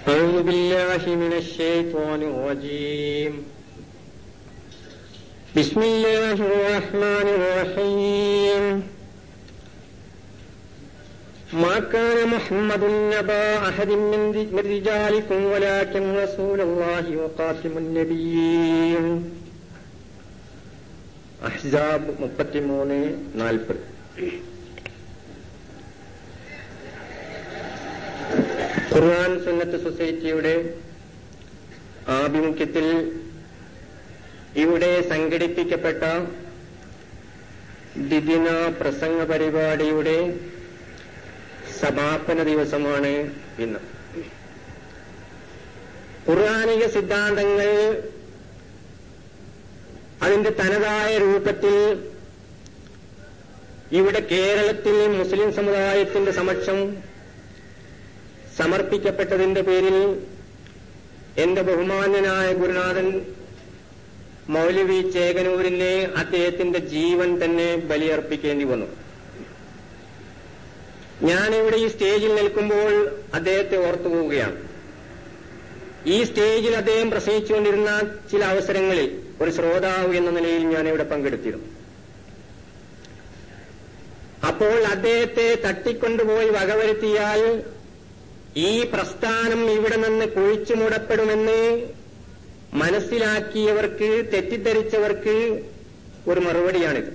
أعوذ بالله من الشيطان الرجيم. بسم الله الرحمن الرحيم. ما كان محمد نبا أحد من رجالكم ولكن رسول الله وخاتم النبيين. അഹ്സാബ് 33-40. ഖുർആൻ സുന്നത്ത് സൊസൈറ്റിയുടെ ആഭിമുഖ്യത്തിൽ ഇവിടെ സംഘടിപ്പിക്കപ്പെട്ട ദ്വിദിന പ്രസംഗ പരിപാടിയുടെ സമാപന ദിവസമാണ് ഇന്ന്. ഖുർആനിക സിദ്ധാന്തങ്ങൾ അതിന്റെ തനതായ രൂപത്തിൽ ഇവിടെ കേരളത്തിൽ മുസ്ലിം സമുദായത്തിന്റെ സമക്ഷം സമർപ്പിക്കപ്പെട്ടതിന്റെ പേരിൽ എന്റെ ബഹുമാന്യനായ ഗുരുനാഥൻ മൗലവി ചേകനൂരിനെ അദ്ദേഹത്തിന്റെ ജീവൻ തന്നെ ബലിയർപ്പിക്കേണ്ടി വന്നു. ഞാനിവിടെ ഈ സ്റ്റേജിൽ നിൽക്കുമ്പോൾ അദ്ദേഹത്തെ ഓർത്തുപോവുകയാണ്. ഈ സ്റ്റേജിൽ അദ്ദേഹം പ്രസംഗിച്ചുകൊണ്ടിരുന്ന ചില അവസരങ്ങളിൽ ഒരു ശ്രോതാവ് എന്ന നിലയിൽ ഞാനിവിടെ പങ്കെടുത്തിരുന്നു. അപ്പോൾ അദ്ദേഹത്തെ തട്ടിക്കൊണ്ടുപോയി വകവരുത്തിയാൽ ഈ പ്രസ്ഥാനം ഇവിടെ നിന്ന് കുഴിച്ചുമൂടപ്പെടുമെന്ന് മനസ്സിലാക്കിയവർക്ക്, തെറ്റിദ്ധരിച്ചവർക്ക് ഒരു മറുപടിയാണിത്.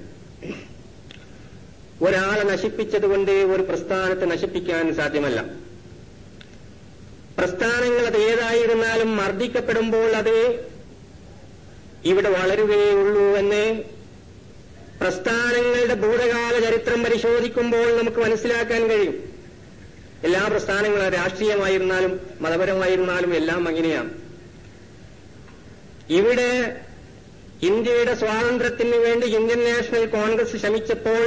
ഒരാളെ നശിപ്പിച്ചതുകൊണ്ട് ഒരു പ്രസ്ഥാനത്തെ നശിപ്പിക്കാൻ സാധ്യമല്ല. പ്രസ്ഥാനങ്ങൾ അത് ഏതായിരുന്നാലും മർദ്ദിക്കപ്പെടുമ്പോൾ അത് ഇവിടെ വളരുകയുള്ളൂ എന്ന് പ്രസ്ഥാനങ്ങളുടെ ഭൂതകാല ചരിത്രം പരിശോധിക്കുമ്പോൾ നമുക്ക് മനസ്സിലാക്കാൻ കഴിയും. എല്ലാ പ്രസ്ഥാനങ്ങളും രാഷ്ട്രീയമായിരുന്നാലും മതപരമായിരുന്നാലും എല്ലാം അങ്ങനെയാണ്. ഇവിടെ ഇന്ത്യയുടെ സ്വാതന്ത്ര്യത്തിന് വേണ്ടി ഇന്ത്യൻ നാഷണൽ കോൺഗ്രസ് ശ്രമിച്ചപ്പോൾ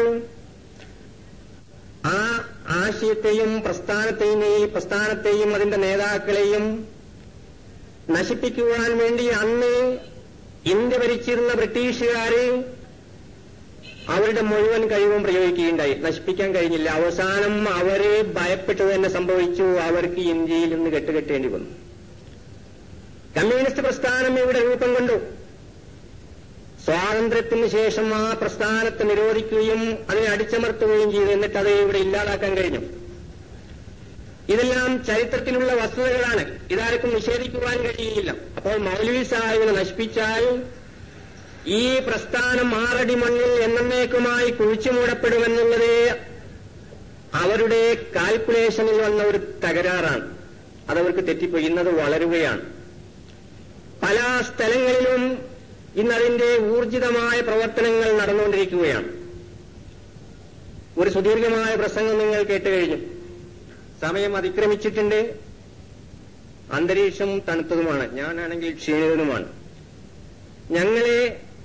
ആ ആശയത്തെയും പ്രസ്ഥാനത്തെയും അതിന്റെ നേതാക്കളെയും നശിപ്പിക്കുവാൻ വേണ്ടി അന്ന് ഇന്ത്യ ഭരിച്ചിരുന്ന ബ്രിട്ടീഷുകാര് അവരുടെ മുഴുവൻ കഴിവും പ്രയോഗിക്കുകയുണ്ടായി. നശിപ്പിക്കാൻ കഴിഞ്ഞില്ല. അവസാനം അവര് ഭയപ്പെട്ടു തന്നെ സംഭവിച്ചു. അവർക്ക് ഇന്ത്യയിൽ നിന്ന് കെട്ടുകെട്ടേണ്ടി വന്നു. കമ്മ്യൂണിസ്റ്റ് പ്രസ്ഥാനം ഇവിടെ രൂപം കൊണ്ടു. സ്വാതന്ത്ര്യത്തിന് ശേഷം ആ പ്രസ്ഥാനത്തെ നിരോധിക്കുകയും അതിനെ അടിച്ചമർത്തുകയും ചെയ്തു. എന്നിട്ട് അത് ഇവിടെ ഇല്ലാതാക്കാൻ കഴിഞ്ഞു. ഇതെല്ലാം ചരിത്രത്തിലുള്ള വസ്തുതകളാണ്. ഇതാർക്കും നിഷേധിക്കുവാൻ കഴിയില്ല. അപ്പോൾ മൗലവി സാഹിബിനെ നശിപ്പിച്ചാൽ ഈ പ്രസ്ഥാനം 6 അടി മണ്ണിൽ എന്നേക്കുമായി കുഴിച്ചുമൂടപ്പെടുമെന്നുള്ളത് അവരുടെ കാൽക്കുലേഷനിൽ വന്ന ഒരു തകരാറാണ്. അതവർക്ക് തെറ്റിപ്പോയി. ഇന്നത് വളരുകയാണ്. പല സ്ഥലങ്ങളിലും ഇന്നതിന്റെ ഊർജിതമായ പ്രവർത്തനങ്ങൾ നടന്നുകൊണ്ടിരിക്കുകയാണ്. ഒരു സുദീർഘമായ പ്രസംഗം നിങ്ങൾ കേട്ടുകഴിഞ്ഞു. സമയം അതിക്രമിച്ചിട്ടുണ്ട്. അന്തരീക്ഷം തണുത്തതുമാണ്. ഞാനാണെങ്കിൽ ക്ഷീണിതനുമാണ്. ഞങ്ങളെ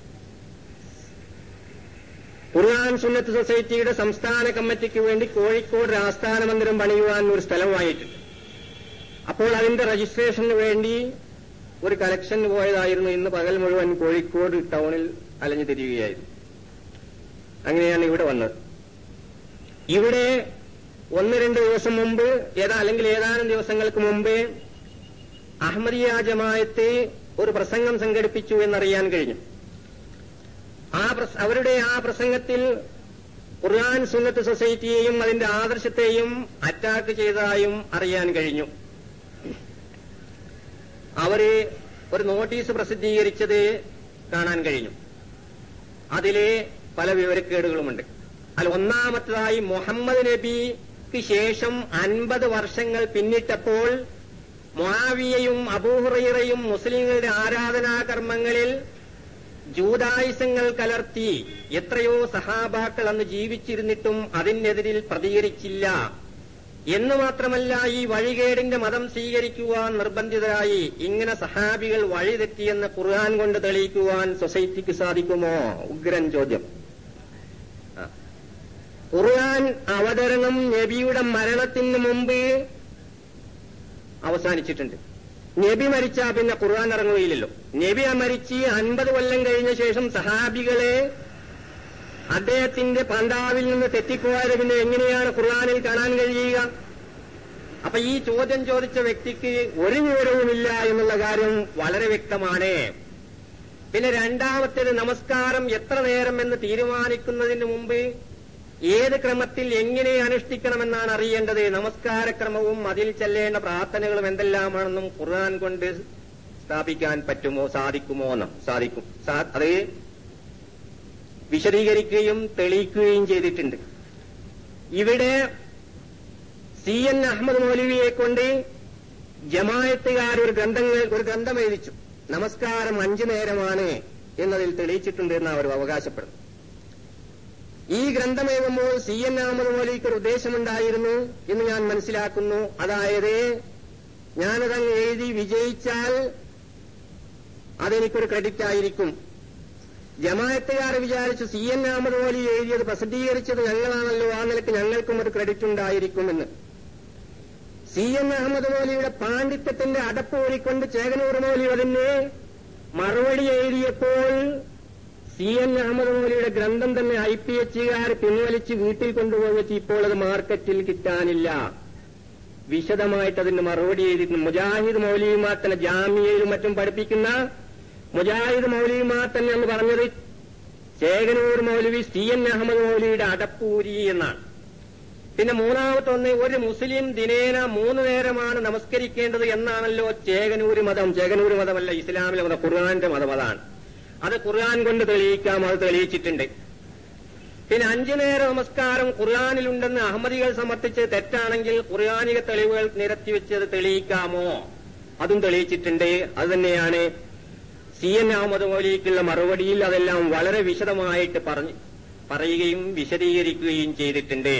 ഖുർആൻ സുന്നത്ത് സൊസൈറ്റിയുടെ സംസ്ഥാന കമ്മിറ്റിക്ക് വേണ്ടി കോഴിക്കോട് ആസ്ഥാന മന്ദിരം പണിയുവാൻ ഒരു സ്ഥലമായിട്ടുണ്ട്. അപ്പോൾ അതിന്റെ രജിസ്ട്രേഷന് വേണ്ടി ഒരു കളക്ഷന് പോയതായിരുന്നു. ഇന്ന് പകൽ മുഴുവൻ കോഴിക്കോട് ടൗണിൽ അലഞ്ഞു തിരിയുകയായിരുന്നു. അങ്ങനെയാണ് ഇവിടെ വന്നത്. ഇവിടെ 1-2 ദിവസം മുമ്പ് അല്ലെങ്കിൽ ഏതാനും ദിവസങ്ങൾക്ക് മുമ്പേ അഹമ്മദിയ ജമാഅത്ത് ഒരു പ്രസംഗം സംഘടിപ്പിച്ചു എന്നറിയാൻ കഴിഞ്ഞു. അവരുടെ ആ പ്രസംഗത്തിൽ ഖുർആൻ സുന്നത്ത് സൊസൈറ്റിയെയും അതിന്റെ ആദർശത്തെയും അറ്റാക്ക് ചെയ്തതായും അറിയാൻ കഴിഞ്ഞു. അവര് ഒരു നോട്ടീസ് പ്രസിദ്ധീകരിച്ചത് കാണാൻ കഴിഞ്ഞു. അതിലെ പല വിവരക്കേടുകളുമുണ്ട്. ഒന്നാമത്തേതായി മുഹമ്മദ് നബിക്ക് ശേഷം 50 വർഷങ്ങൾ പിന്നിട്ടപ്പോൾ മുആവിയയും അബൂ ഹുറൈറയും മുസ്ലിങ്ങളുടെ ആരാധനാകർമ്മങ്ങളിൽ ജൂദായിസങ്ങൾ കലർത്തി എത്രയോ സഹാബാക്കൾ അന്ന് ജീവിച്ചിരുന്നിട്ടും അതിനെതിരിൽ പ്രതികരിച്ചില്ല എന്ന് മാത്രമല്ല, ഈ വഴികേടിന്റെ മതം സ്വീകരിക്കുവാൻ നിർബന്ധിതരായി. ഇങ്ങനെ സഹാബികൾ വഴിതെറ്റിയെന്ന് ഖുർആൻ കൊണ്ട് തെളിയിക്കുവാൻ സൊസൈറ്റിക്ക് സാധിക്കുമോ? ഉഗ്രൻ ചോദ്യം. ഖുർആൻ അവതരണം നബിയുടെ മരണത്തിന് മുമ്പ് അവസാനിച്ചിട്ടുണ്ട്. നബി മരിച്ചാ പിന്നെ ഖുർആൻ ഇറങ്ങുകയില്ലല്ലോ. നബി മരിച്ച് 50 കൊല്ലം കഴിഞ്ഞ ശേഷം സഹാബികളെ അദ്ദേഹത്തിന്റെ പന്താവിൽ നിന്ന് തെറ്റിപ്പോയത് പിന്നെ എങ്ങനെയാണ് ഖുർആനിൽ കാണാൻ കഴിയുക? അപ്പൊ ഈ ചോദ്യം ചോദിച്ച വ്യക്തിക്ക് ഒരു വിവരവുമില്ല എന്നുള്ള കാര്യം വളരെ വ്യക്തമാണ്. പിന്നെ രണ്ടാമത്തേത്, നമസ്കാരം എത്ര നേരം എന്ന് തീരുമാനിക്കുന്നതിന് മുമ്പ് ഏത് ക്രമത്തിൽ എങ്ങനെ അനുഷ്ഠിക്കണമെന്നാണ് അറിയേണ്ടത്. നമസ്കാരക്രമവും അതിൽ ചെല്ലേണ്ട പ്രാർത്ഥനകളും എന്തെല്ലാമാണെന്നും ഖുർആൻ കൊണ്ട് സ്ഥാപിക്കാൻ പറ്റുമോ, സാധിക്കും. അത് വിശദീകരിക്കുകയും തെളിയിക്കുകയും ചെയ്തിട്ടുണ്ട്. ഇവിടെ CN അഹമ്മദ് മൗലവിയെ കൊണ്ട് ജമാഅത്തുകാർ ഒരു ഗ്രന്ഥം എഴുതിച്ചു. നമസ്കാരം 5 നേരമാണ് എന്നതിൽ തെളിയിച്ചിട്ടുണ്ട് എന്ന് അവർ അവകാശപ്പെടുന്നു. ഈ ഗ്രന്ഥം എഴുതുമ്പോൾ CN അഹമ്മദ് മൗലവിക്ക് ഒരു ഉദ്ദേശമുണ്ടായിരുന്നു എന്ന് ഞാൻ മനസ്സിലാക്കുന്നു. അതായത് ഞാനതങ്ങ് എഴുതി വിജയിച്ചാൽ അതെനിക്കൊരു ക്രെഡിറ്റ് ആയിരിക്കും. ജമാഅത്തുകാർ വിചാരിച്ചു CN അഹമ്മദ് മൗലവി എഴുതിയത് പ്രസിദ്ധീകരിച്ചത് ഞങ്ങളാണല്ലോ, ആ നിലയ്ക്ക് ഞങ്ങൾക്കും ഒരു ക്രെഡിറ്റ് ഉണ്ടായിരിക്കുമെന്ന്. CN അഹമ്മദ് മൗലവിയുടെ പാണ്ഡിത്യത്തിന്റെ അടപ്പ് ഊരിക്കൊണ്ട് ചേകനൂർ മൗലവി അതിന് മറുപടി എഴുതിയപ്പോൾ CN അഹമ്മദ് മൗലവിയുടെ ഗ്രന്ഥം തന്നെ IPH-കാർ പിൻവലിച്ച് വീട്ടിൽ കൊണ്ടുപോയി. ഇപ്പോൾ അത് മാർക്കറ്റിൽ കിട്ടാനില്ല. വിശദമായിട്ട് അതിന് മറുപടി എഴുതിയിട്ടുണ്ട്. മുജാഹിദ് മൗലവിമാർ തന്നെ, ജാമിയയിലും മറ്റും പഠിപ്പിക്കുന്ന മുജാഹിദ് മൗലവിമാർ തന്നെ എന്ന് പറഞ്ഞത് ചേകനൂർ മൗലവി CN അഹമ്മദ് മൗലവിയുടെ അടപ്പൂരി എന്നാണ്. പിന്നെ മൂന്നാമത്തെ ഒന്ന്, ഒരു മുസ്ലിം ദിനേന 3 നേരമാണ് നമസ്കരിക്കേണ്ടത് എന്നാണല്ലോ ചേകനൂര് മതം. ചേകനൂര് മതമല്ല ഇസ്ലാമിലെ മതം, ഖുർആന്റെ മതം. അതാണ്. അത് ഖുർആൻ കൊണ്ട് തെളിയിക്കാം, അത് തെളിയിച്ചിട്ടുണ്ട്. പിന്നെ 5 നേര നമസ്കാരം ഖുർആനിലുണ്ടെന്ന് അഹമ്മദികൾ സമർത്ഥിച്ച് തെറ്റാണെങ്കിൽ ഖുർആനിക തെളിവുകൾ നിരത്തിവെച്ച് അത് തെളിയിക്കാമോ, അതും തെളിയിച്ചിട്ടുണ്ട്. അത് തന്നെയാണ് CN അഹമ്മദ് മൗലവിക്കുള്ള മറുപടിയിൽ അതെല്ലാം വളരെ വിശദമായിട്ട് പറയുകയും വിശദീകരിക്കുകയും ചെയ്തിട്ടുണ്ട്.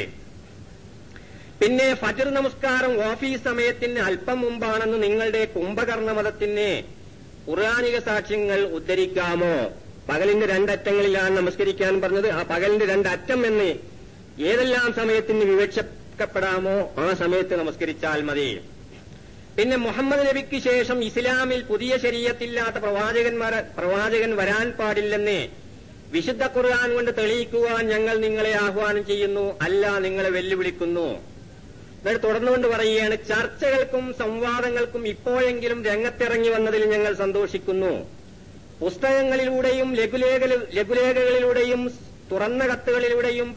പിന്നെ ഫജ്ർ നമസ്കാരം ഓഫീസ് സമയത്തിന് അല്പം മുമ്പാണെന്ന് നിങ്ങളുടെ കുംഭകർണ മതത്തിന് ഖുർആനിക സാക്ഷ്യങ്ങൾ ഉദ്ധരിക്കാമോ? പകലിന്റെ 2 അറ്റങ്ങളിലാണ് നമസ്കരിക്കാൻ പറഞ്ഞത്. ആ പകലിന്റെ 2 അറ്റം എന്ന് ഏതെല്ലാം സമയത്തിന് വിവക്ഷിക്കപ്പെടാമോ ആ സമയത്ത് നമസ്കരിച്ചാൽ മതി. പിന്നെ മുഹമ്മദ് നബിക്ക് ശേഷം ഇസ്ലാമിൽ പുതിയ ശരീഅത്തില്ലാത്ത പ്രവാചകൻ വരാൻ പാടില്ലെന്ന് വിശുദ്ധ ഖുർആൻ കൊണ്ട് തെളിയിക്കുവാൻ ഞങ്ങൾ നിങ്ങളെ ആഹ്വാനം ചെയ്യുന്നു, അല്ല നിങ്ങളെ വെല്ലുവിളിക്കുന്നു. എന്നിട്ട് തുടർന്നുകൊണ്ട് പറയുകയാണ്, ചർച്ചകൾക്കും സംവാദങ്ങൾക്കും ഇപ്പോഴെങ്കിലും രംഗത്തിറങ്ങി വന്നതിൽ ഞങ്ങൾ സന്തോഷിക്കുന്നു. പുസ്തകങ്ങളിലൂടെയും ലഘുലേഖകളിലൂടെയും തുറന്ന കത്തുകളിലൂടെയും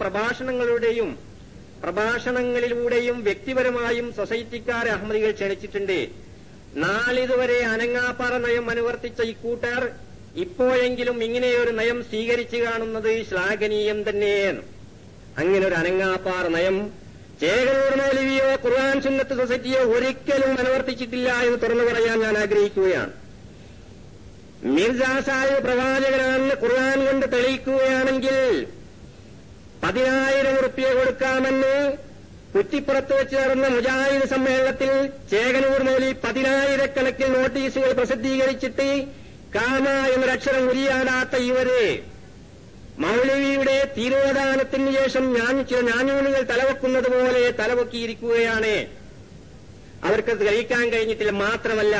പ്രഭാഷണങ്ങളിലൂടെയും വ്യക്തിപരമായും സൊസൈറ്റിക്കാരെ അഹമ്മദികൾ ക്ഷണിച്ചിട്ടുണ്ട്. നാളിതുവരെ അനങ്ങാപ്പാറ നയം അനുവർത്തിച്ച ഇക്കൂട്ടർ ഇപ്പോഴെങ്കിലും ഇങ്ങനെയൊരു നയം സ്വീകരിച്ചു കാണുന്നത് ശ്ലാഘനീയം തന്നെയാണ്. അങ്ങനെ ഒരു അനങ്ങാപ്പാറ നയം ചേകനൂർ മൗലവിയോ ഖുർആൻ സുന്നത്ത് സൊസൈറ്റിയോ ഒരിക്കലും അനുവർത്തിച്ചിട്ടില്ല എന്ന് തുറന്നു പറയാൻ ഞാൻ ആഗ്രഹിക്കുകയാണ്. മിർജ സാഹിബ് പ്രവാചകനാണെന്ന് ഖുർആൻ കൊണ്ട് തെളിയിക്കുകയാണെങ്കിൽ 10,000 ഉറുപ്പിക കൊടുക്കാമെന്ന് കുറ്റിപ്പുറത്ത് വെച്ച് നടന്ന മുജാഹിദ് സമ്മേളനത്തിൽ ചേകനൂർ മൗലവി 10,000 നോട്ടീസുകൾ പ്രസിദ്ധീകരിച്ചിട്ട് കാമ എന്നൊരക്ഷരം ഉരിയാടാത്ത ഇവര് മൗലവിയുടെ തിരോധാനത്തിന് ശേഷം ചില ഞാനൂലുകൾ തലവെക്കുന്നത് പോലെ തലവെക്കിയിരിക്കുകയാണ്. അവർക്ക് തെളിയിക്കാൻ കഴിഞ്ഞിട്ടില്ല. മാത്രമല്ല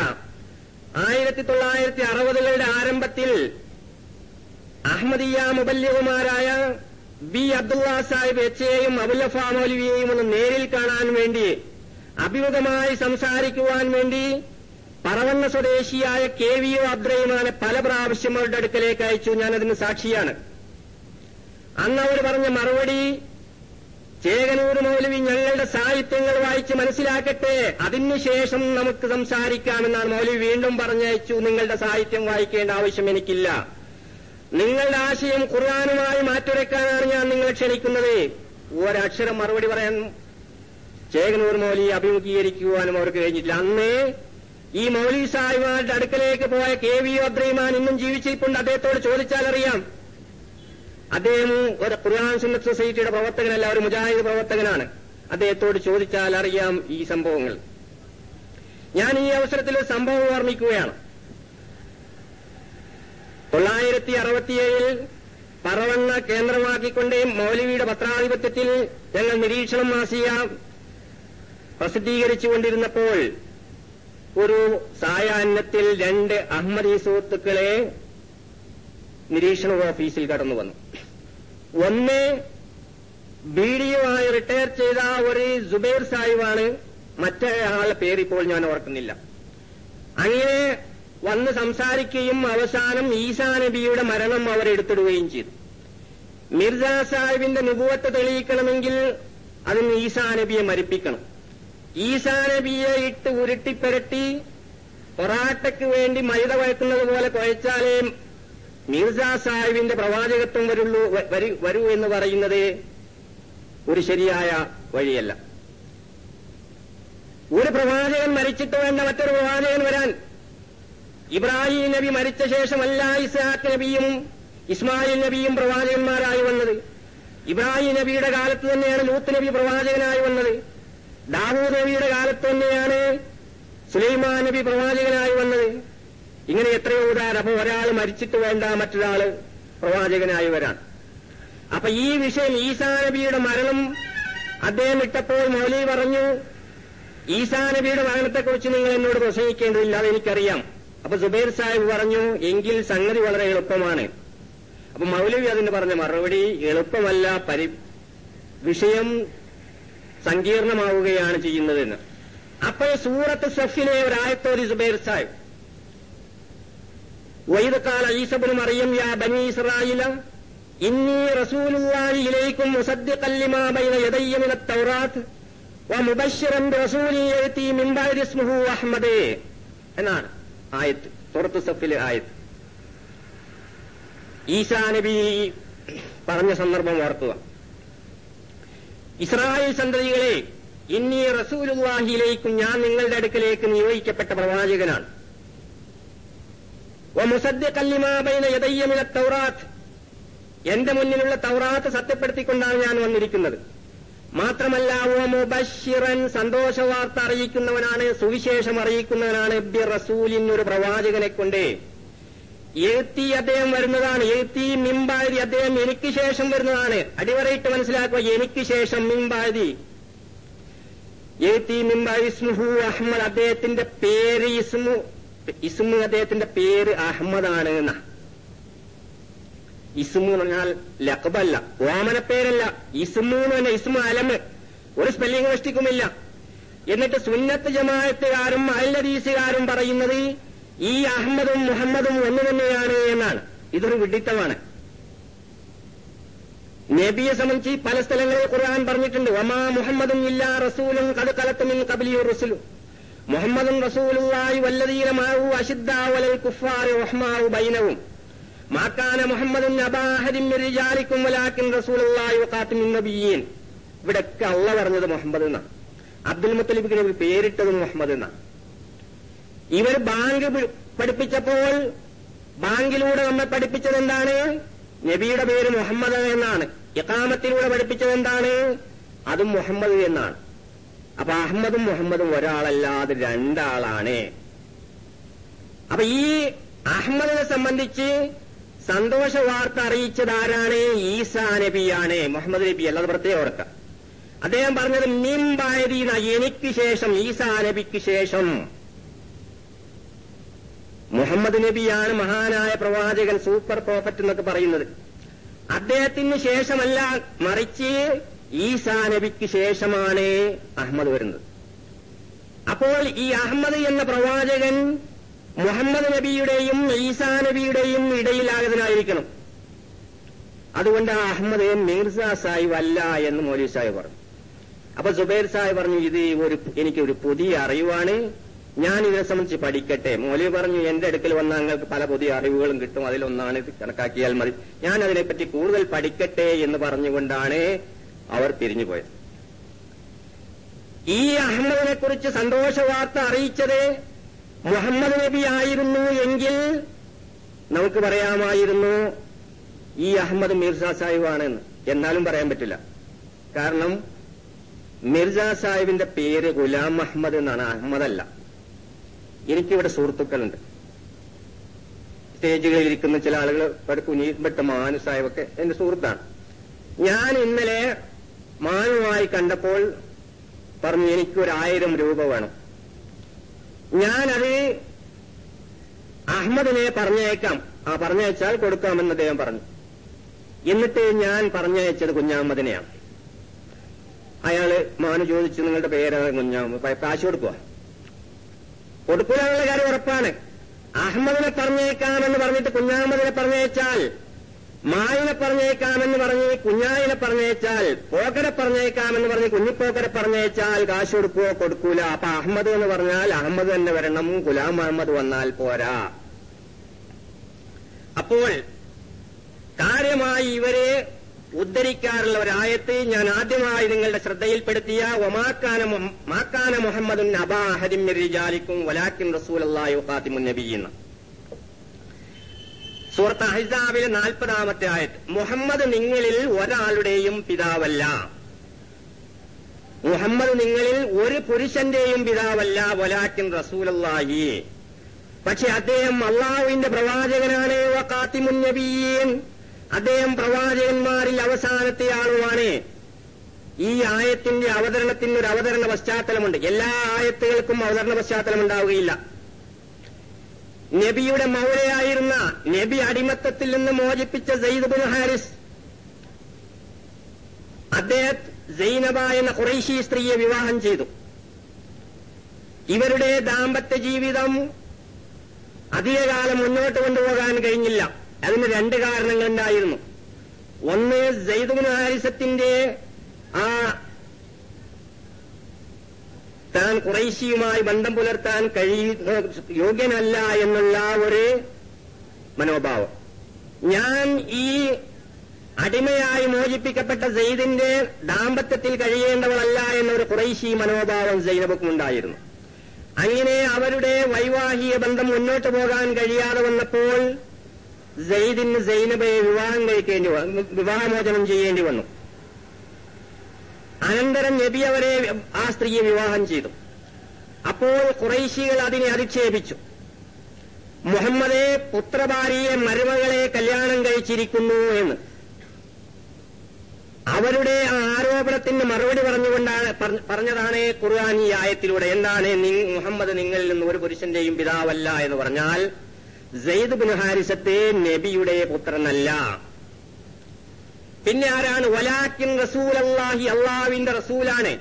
1960കളുടെ ആരംഭത്തിൽ അഹമ്മദിയ മുബല്ലിഗുമാരായ ബി അബ്ദുള്ള സാഹിബ് എച്ചയെയും അബുല്ലഫ മൗലവിയെയും ഒന്ന് നേരിൽ കാണാൻ വേണ്ടി, അഭിമുഖമായി സംസാരിക്കുവാൻ വേണ്ടി പറവണ്ണ സ്വദേശിയായ KVO അബ്ദുറഹിമാനെ പല പ്രാവശ്യം അവരുടെ അടുക്കലേക്ക് അയച്ചു. ഞാനതിന് സാക്ഷിയാണ്. അന്ന് അവർ പറഞ്ഞ മറുപടി, ചേകനൂർ മൗലവി ഞങ്ങളുടെ സാഹിത്യങ്ങൾ വായിച്ച് മനസ്സിലാക്കട്ടെ, അതിനുശേഷം നമുക്ക് സംസാരിക്കാമെന്നാണ്. മൗലവി വീണ്ടും പറഞ്ഞയച്ചു, നിങ്ങളുടെ സാഹിത്യം വായിക്കേണ്ട ആവശ്യം എനിക്കില്ല, നിങ്ങളുടെ ആശയം ഖുർആനുമായി മാറ്റുരയ്ക്കാനാണ് ഞാൻ നിങ്ങളെ ക്ഷണിക്കുന്നത്. ഒരക്ഷരം മറുപടി പറയാൻ ചേകനൂർ മൗലവി അഭിമുഖീകരിക്കുവാനും അവർക്ക് കഴിഞ്ഞിട്ടില്ല. അന്ന് ഈ മൗലവി സാഹിബുമാരുടെ അടുക്കലേക്ക് പോയ KVO അബ്ദുറഹിമാൻ ഇന്നും ജീവിച്ചിരിപ്പുണ്ട്. അദ്ദേഹത്തോട് ചോദിച്ചാൽ അറിയാം. അദ്ദേഹം ഒരു ഖുർആൻ സുന്നത്ത് സൊസൈറ്റിയുടെ പ്രവർത്തകനല്ല, ഒരു മുജാഹിദ് പ്രവർത്തകനാണ്. അദ്ദേഹത്തോട് ചോദിച്ചാൽ അറിയാം ഈ സംഭവങ്ങൾ. ഞാൻ ഈ അവസരത്തിൽ ഒരു സംഭവം ഓർമ്മിക്കുകയാണ്. 1967 പറവണ്ണ കേന്ദ്രമാക്കിക്കൊണ്ട് മൗലവിയുടെ പത്രാധിപത്യത്തിൽ ഞങ്ങൾ നിരീക്ഷണം മാസിക പ്രസിദ്ധീകരിച്ചുകൊണ്ടിരുന്നപ്പോൾ ഒരു സായാഹ്നത്തിൽ 2 അഹമ്മദി സുഹൃത്തുക്കളെ നിരീക്ഷണ ഓഫീസിൽ കടന്നു വന്നു. ഒന്ന് BDO ആയി റിട്ടയർ ചെയ്ത ഒരു ജുബൈർ സാഹിബാണ്. മറ്റൊരാളുടെ പേര് ഇപ്പോൾ ഞാൻ ഓർക്കുന്നില്ല. അങ്ങനെ വന്ന് സംസാരിക്കുകയും അവസാനം ഈസാ നബിയുടെ മരണം അവരെടുത്തിടുകയും ചെയ്തു. മിർസ സാഹിബിന്റെ നുബുവത്ത് തെളിയിക്കണമെങ്കിൽ അതിന് ഈസാ നബിയെ മരിപ്പിക്കണം. ഈസാ നബിയെ ഇട്ട് ഉരുട്ടിപ്പരട്ടി പൊറാട്ടയ്ക്ക് വേണ്ടി മൈദ വഴക്കുന്നത് പോലെ കുഴച്ചാലേ മിർസ സാഹിബിന്റെ പ്രവാചകത്വം വരൂ എന്ന് പറയുന്നത് ഒരു ശരിയായ വഴിയല്ല. ഒരു പ്രവാചകൻ മരിച്ചിട്ട് വേണ്ട മറ്റൊരു പ്രവാചകൻ വരാൻ. ഇബ്രാഹിം നബി മരിച്ച ശേഷമല്ല ഇസ്ഹാഖ് നബിയും ഇസ്മായിൽ നബിയും പ്രവാചകന്മാരായി വന്നത്. ഇബ്രാഹിം നബിയുടെ കാലത്ത് തന്നെയാണ് ലൂത്ത് നബി പ്രവാചകനായി വന്നത്. ദാവൂദ് നബിയുടെ കാലത്ത് തന്നെയാണ് സുലൈമാൻ നബി പ്രവാചകനായി വന്നത്. ഇങ്ങനെ എത്രയോ ഉദാഹരണം. അപ്പൊ ഒരാൾ മരിച്ചിട്ട് വേണ്ട മറ്റൊരാള് പ്രവാചകനായി വരാൻ. അപ്പൊ ഈ വിഷയം ഈസാ നബിയുടെ മരണം അദ്ദേഹം ഇട്ടപ്പോൾ മൗലവി പറഞ്ഞു, ഈസാ നബിയുടെ മരണത്തെക്കുറിച്ച് നിങ്ങൾ എന്നോട് പ്രസംഗിക്കേണ്ടതില്ല, അതെനിക്കറിയാം. അപ്പൊ സുബൈർ സാഹിബ് പറഞ്ഞു, എങ്കിൽ സംഗതി വളരെ എളുപ്പമാണ്. അപ്പൊ മൗലവി അതിന് പറഞ്ഞ മറുപടി, എളുപ്പമല്ല, വിഷയം സങ്കീർണമാവുകയാണ് ചെയ്യുന്നതെന്ന്. അപ്പോൾ സൂറത്ത് സഫിലെ ഒരായത്തോതി സുബൈർ സാഹിബ്, വൈദ് ഖാല ഈസ ഇബ്നു മറിയം യാ ബനി ഇസ്രായീല ഇന്നി റസൂലുള്ളാഹി ഇലൈക്കും മുസദ്ദിഖൻ ലിമാ ബൈന യദയ്യ മിനത് തൗറാത്ത് വമുബശ്ശിറൻ ബിറസൂലിൻ യഅതി മിൻ ബഅദി ഇസ്മുഹു അഹ്മദ് എന്നാണ് ആയത്ത്, സൂറത്ത് സഫിലെ ആയത്ത്. ഈസാ നബി പറഞ്ഞ സന്ദർഭം ഓർക്കുക. ഇസ്രായേൽ സന്തതികളെ, ഇന്നി റസൂലുള്ളാഹിയിലേക്കും, ഞാൻ നിങ്ങളുടെ അടുക്കലേക്ക് നിയോഗിക്കപ്പെട്ട പ്രവാചകനാണ്. വമുസദ്ദിഖൻ ലിമാ ബൈന യദയ്യ മിനത് തൗറാത്ത്, എന്റെ മുന്നിലുള്ള തൗറാത്ത് സത്യപ്പെടുത്തിക്കൊണ്ടാണ് ഞാൻ വന്നിരിക്കുന്നത്. മാത്രമല്ല വമുബശ്ശിറൻ, സന്തോഷവാർത്ത അറിയിക്കുന്നവനാണ്, സുവിശേഷം അറിയിക്കുന്നവനാണ്, ബിറസൂലിൻ, ഒരു പ്രവാചകനെ കൊണ്ട്. യഅതി, അദ്ദേഹം വരുന്നതാണ്. യഅതി മിൻ ബഅദി, അദ്ദേഹം എനിക്ക് ശേഷം വരുന്നതാണ്. അടിവരയിട്ട് മനസ്സിലാക്കുക, എനിക്ക് ശേഷം മിൻ ബഅദി. യഅതി മിൻ ബഅദി ഇസ്മുഹു അഹ്മദ്, അദ്ദേഹത്തിന്റെ പേര് ഇസ്മു അദ്ദേഹത്തിന്റെ പേര് അഹ്മദാണ് എന്നാ. ഇസ്മു എന്ന് പറഞ്ഞാൽ ലഖബല്ല, ഓമനപ്പേരല്ല. ഇസ്മു എന്ന് പറഞ്ഞാൽ ഇസ്മു അലമ്, ഒരു സ്പെല്ലിംഗ് മിസ്റ്റേക്കുമില്ല. എന്നിട്ട് സുന്നത്ത് ജമാഅത്തുകാരും അഹ്ലദീസുകാരും പറയുന്നത് ഈ അഹമ്മദും മുഹമ്മദും ഒന്ന് തന്നെയാണ് എന്നാണ്. ഇതൊരു വിഡിത്തമാണ്. നബിയെ സംബന്ധിച്ച് പല സ്ഥലങ്ങളിൽ ഖുർആൻ പറഞ്ഞിട്ടുണ്ട്, വമാ മുഹമ്മദും ഇല്ലാ റസൂലുൻ ഖദ് ഖലത് മിൻ ഖബ്ലിഹി റസൂലു മുഹമ്മദുൻ റസൂലുള്ളാഹി വല്ലദീന മഅഹു അശിദ്ദാഉ അലൽ കുഫാരി റഹ്മാഉ ബൈനഹും മാ കാന മുഹമ്മദുൻ അബാ അഹദിൻ മിൻ റിജാലിക്കും വലാകിൻ റസൂലുള്ളാഹി വഖാതിമുൻ നബിയ്യീൻ. ഇവിടെയൊക്കെ അള്ളാഹ് പറഞ്ഞത് മുഹമ്മദ് എന്നാണ്. അബ്ദുൽ മുത്തലിബിന് നബി പേരിട്ടത് മുഹമ്മദ് എന്നാണ്. ഇവർ ബാങ്ക് പഠിപ്പിച്ചപ്പോൾ ബാങ്കിലൂടെ നമ്മെ പഠിപ്പിച്ചത് എന്താണ്? നബിയുടെ പേര് മുഹമ്മദ് എന്നാണ്. ഇഖാമത്തിലൂടെ പഠിപ്പിച്ചത് എന്താണ്? അതും മുഹമ്മദ് എന്നാണ്. അപ്പൊ അഹമ്മദും മുഹമ്മദും ഒരാളല്ലാതെ രണ്ടാളാണ്. അപ്പൊ ഈ അഹമ്മദിനെ സംബന്ധിച്ച് സന്തോഷ വാർത്ത അറിയിച്ചത് ആരാണ്? ഈസാ നബിയാണ്, മുഹമ്മദ് നബി അല്ലാതെ പ്രത്യേകം ഓർക്കാം. അദ്ദേഹം പറഞ്ഞത് മിൻ ബഅദി, എനിക്ക് ശേഷം, ഈസാ നബിക്ക് ശേഷം. മുഹമ്മദ് നബിയാണ് മഹാനായ പ്രവാചകൻ, സൂപ്പർ പ്രോഫറ്റ് എന്നൊക്കെ പറയുന്നത്. അദ്ദേഹത്തിന് ശേഷമല്ല, മറിച്ച് ഈസാ നബിക്ക് ശേഷമാണ് അഹമ്മദ് വരുന്നത്. അപ്പോൾ ഈ അഹമ്മദ് എന്ന പ്രവാചകൻ മുഹമ്മദ് നബിയുടെയും ഈസാ നബിയുടെയും ഇടയിലാകതിനായിരിക്കണം. അതുകൊണ്ട് ആ അഹമ്മദ് മിർസ സാഹിബ് അല്ല എന്ന് മൗലവി സാഹിബ് പറഞ്ഞു. അപ്പൊ സുബൈർ സാഹിബ് പറഞ്ഞു, ഇത് എനിക്കൊരു പുതിയ അറിവാണ്, ഞാൻ ഇതിനെ സംബന്ധിച്ച് പഠിക്കട്ടെ. മൗലവി പറഞ്ഞു, എന്റെ അടുക്കൽ വന്നാൽ നിങ്ങൾക്ക് പല പുതിയ അറിവുകളും കിട്ടും, അതിലൊന്നാണ് ഇത്, കണക്കാക്കിയാൽ മതി, ഞാൻ അതിനെപ്പറ്റി കൂടുതൽ പഠിക്കട്ടെ എന്ന് പറഞ്ഞുകൊണ്ടാണ് അവർ പിരിഞ്ഞുപോയത്. ഈ അഹമ്മദിനെ കുറിച്ച് സന്തോഷ വാർത്ത അറിയിച്ചത് മുഹമ്മദ് നബി ആയിരുന്നു എങ്കിൽ നമുക്ക് പറയാമായിരുന്നു ഈ അഹമ്മദ് മിർസ സാഹിബാണെന്ന്. എന്നാലും പറയാൻ പറ്റില്ല. കാരണം മിർസ സാഹിബിന്റെ പേര് ഗുലാം അഹമ്മദ് എന്നാണ്, അഹമ്മദല്ല. എനിക്കിവിടെ സുഹൃത്തുക്കളുണ്ട്, സ്റ്റേജുകളിൽ ഇരിക്കുന്ന ചില ആളുകൾ, കുനീബട്ട മാനു സാഹിബൊക്കെ എന്റെ സുഹൃത്താണ്. ഞാൻ ഇന്നലെ മാനുമായി കണ്ടപ്പോൾ പറഞ്ഞു, എനിക്കൊരു 1000 രൂപ വേണം, ഞാനത് അഹമ്മദിനെ പറഞ്ഞയക്കാം, പറഞ്ഞയച്ചാൽ കൊടുക്കാമെന്ന് അദ്ദേഹം പറഞ്ഞു. എന്നിട്ട് ഞാൻ പറഞ്ഞയച്ചത് കുഞ്ഞാഹമ്മദിനെയാണ്. അയാള് മോന് ചോദിച്ചു, നിങ്ങളുടെ പേരാണ് കുഞ്ഞാമ, കാശ് കൊടുക്കൂലെന്നുള്ള കാര്യം ഉറപ്പാണ്. അഹമ്മദിനെ പറഞ്ഞേക്കാമെന്ന് പറഞ്ഞിട്ട് കുഞ്ഞാമദിനെ പറഞ്ഞേച്ചാൽ, മായിനെ പറഞ്ഞേക്കാമെന്ന് പറഞ്ഞ് കുഞ്ഞായിനെ പറഞ്ഞേച്ചാൽ, പോക്കരെ പറഞ്ഞേക്കാമെന്ന് പറഞ്ഞ് കുഞ്ഞിപ്പോക്കരെ പറഞ്ഞേച്ചാൽ കാശ് കൊടുക്കുവോ? കൊടുക്കൂല. അപ്പൊ അഹമ്മദ് എന്ന് പറഞ്ഞാൽ അഹമ്മദ് തന്നെ വരണം, ഗുലാം മുഹമ്മദ് വന്നാൽ പോരാ. അപ്പോൾ കാര്യമായി ഇവരെ ഉദ്ധരിക്കാറുള്ള ഒരായത്ത് ഞാൻ ആദ്യമായി നിങ്ങളുടെ ശ്രദ്ധയിൽപ്പെടുത്തിയ മാക്കാന മുഹമ്മദുൻ അബാ അഹദിൻ മിൻ റിജാലിക്കും വലാകിൻ റസൂലുള്ളാഹി വഖാതിമുൻ നബിയ്യീൻ. സൂറത്ത് അഹ്സാബിലെ 40-ാമത്തെ ആയത്ത്. മുഹമ്മദ് നിങ്ങളിൽ ഒരാളുടെയും പിതാവല്ല, മുഹമ്മദ് നിങ്ങളിൽ ഒരു പുരുഷന്റെയും പിതാവല്ല, വലാകിൻ റസൂലുള്ളാഹി, പക്ഷെ അദ്ദേഹം അള്ളാഹുവിന്റെ പ്രവാചകനാണ്, വഖാതിമുൻ നബിയ്യീൻ, അദ്ദേഹം പ്രവാചകന്മാരിൽ അവസാനത്തെ ആളുമാണ്. ഈ ആയത്തിന്റെ അവതരണത്തിന് ഒരു അവതരണ പശ്ചാത്തലമുണ്ട്. എല്ലാ ആയത്തുകൾക്കും അവതരണ പശ്ചാത്തലം ഉണ്ടാവുകയില്ല. നബിയുടെ മൗലയായിരുന്ന, നബി അടിമത്തത്തിൽ നിന്ന് മോചിപ്പിച്ച സെയ്ദ് ബിൻ ഹാരിസ്, അദ്ദേഹം സൈനബ എന്ന ഖുറൈശി സ്ത്രീയെ വിവാഹം ചെയ്തു. ഇവരുടെ ദാമ്പത്യ ജീവിതം അധികകാലം മുന്നോട്ട് കൊണ്ടുപോകാൻ കഴിഞ്ഞില്ല. അതിന് 2 കാരണങ്ങളുണ്ടായിരുന്നു. ഒന്ന്, സെയ്ദ് ബിൻ ഹാരിസത്തിന്റെ താൻ ഖുറൈശിയുമായി ബന്ധം പുലർത്താൻ യോഗ്യനല്ല എന്നുള്ള ഒരു മനോഭാവം. ഞാൻ ഈ അടിമയായി മോചിപ്പിക്കപ്പെട്ട സെയ്ദിന്റെ ദാമ്പത്യത്തിൽ കഴിയേണ്ടവളല്ല എന്നൊരു ഖുറൈശി മനോഭാവം സൈനബക്കുണ്ടായിരുന്നു. അങ്ങനെ അവരുടെ വൈവാഹിക ബന്ധം മുന്നോട്ട് പോകാൻ കഴിയാതെ വന്നപ്പോൾ സെയ്ദിന് സൈനബയെ വിവാഹമോചനം ചെയ്യേണ്ടി വന്നു. അനന്തരം നബി അവരെ ആ സ്ത്രീയെ വിവാഹം ചെയ്തു. അപ്പോൾ ഖുറൈശികൾ അതിനെ അധിക്ഷേപിച്ചു. മുഹമ്മദെ പുത്രഭാര്യയെ മരുമകളെ കല്യാണം കഴിച്ചിരിക്കുന്നു എന്ന്. അവരുടെ ആ ആരോപണത്തിന് മറുപടി പറഞ്ഞതാണ് ഖുർആൻ ഈ ആയത്തിലൂടെ. എന്താണ്? മുഹമ്മദ് നിങ്ങളിൽ നിന്ന് ഒരു പുരുഷന്റെയും പിതാവല്ല എന്ന് പറഞ്ഞാൽ സെയ്ദ് ബിൻ ഹാരിസത്തെ നബിയുടെ പുത്രനല്ല. പിന്നെ ആരാണ്? വലാകിൻ റസൂലല്ലാഹി, അള്ളാഹുവിന്റെ റസൂലാണ്.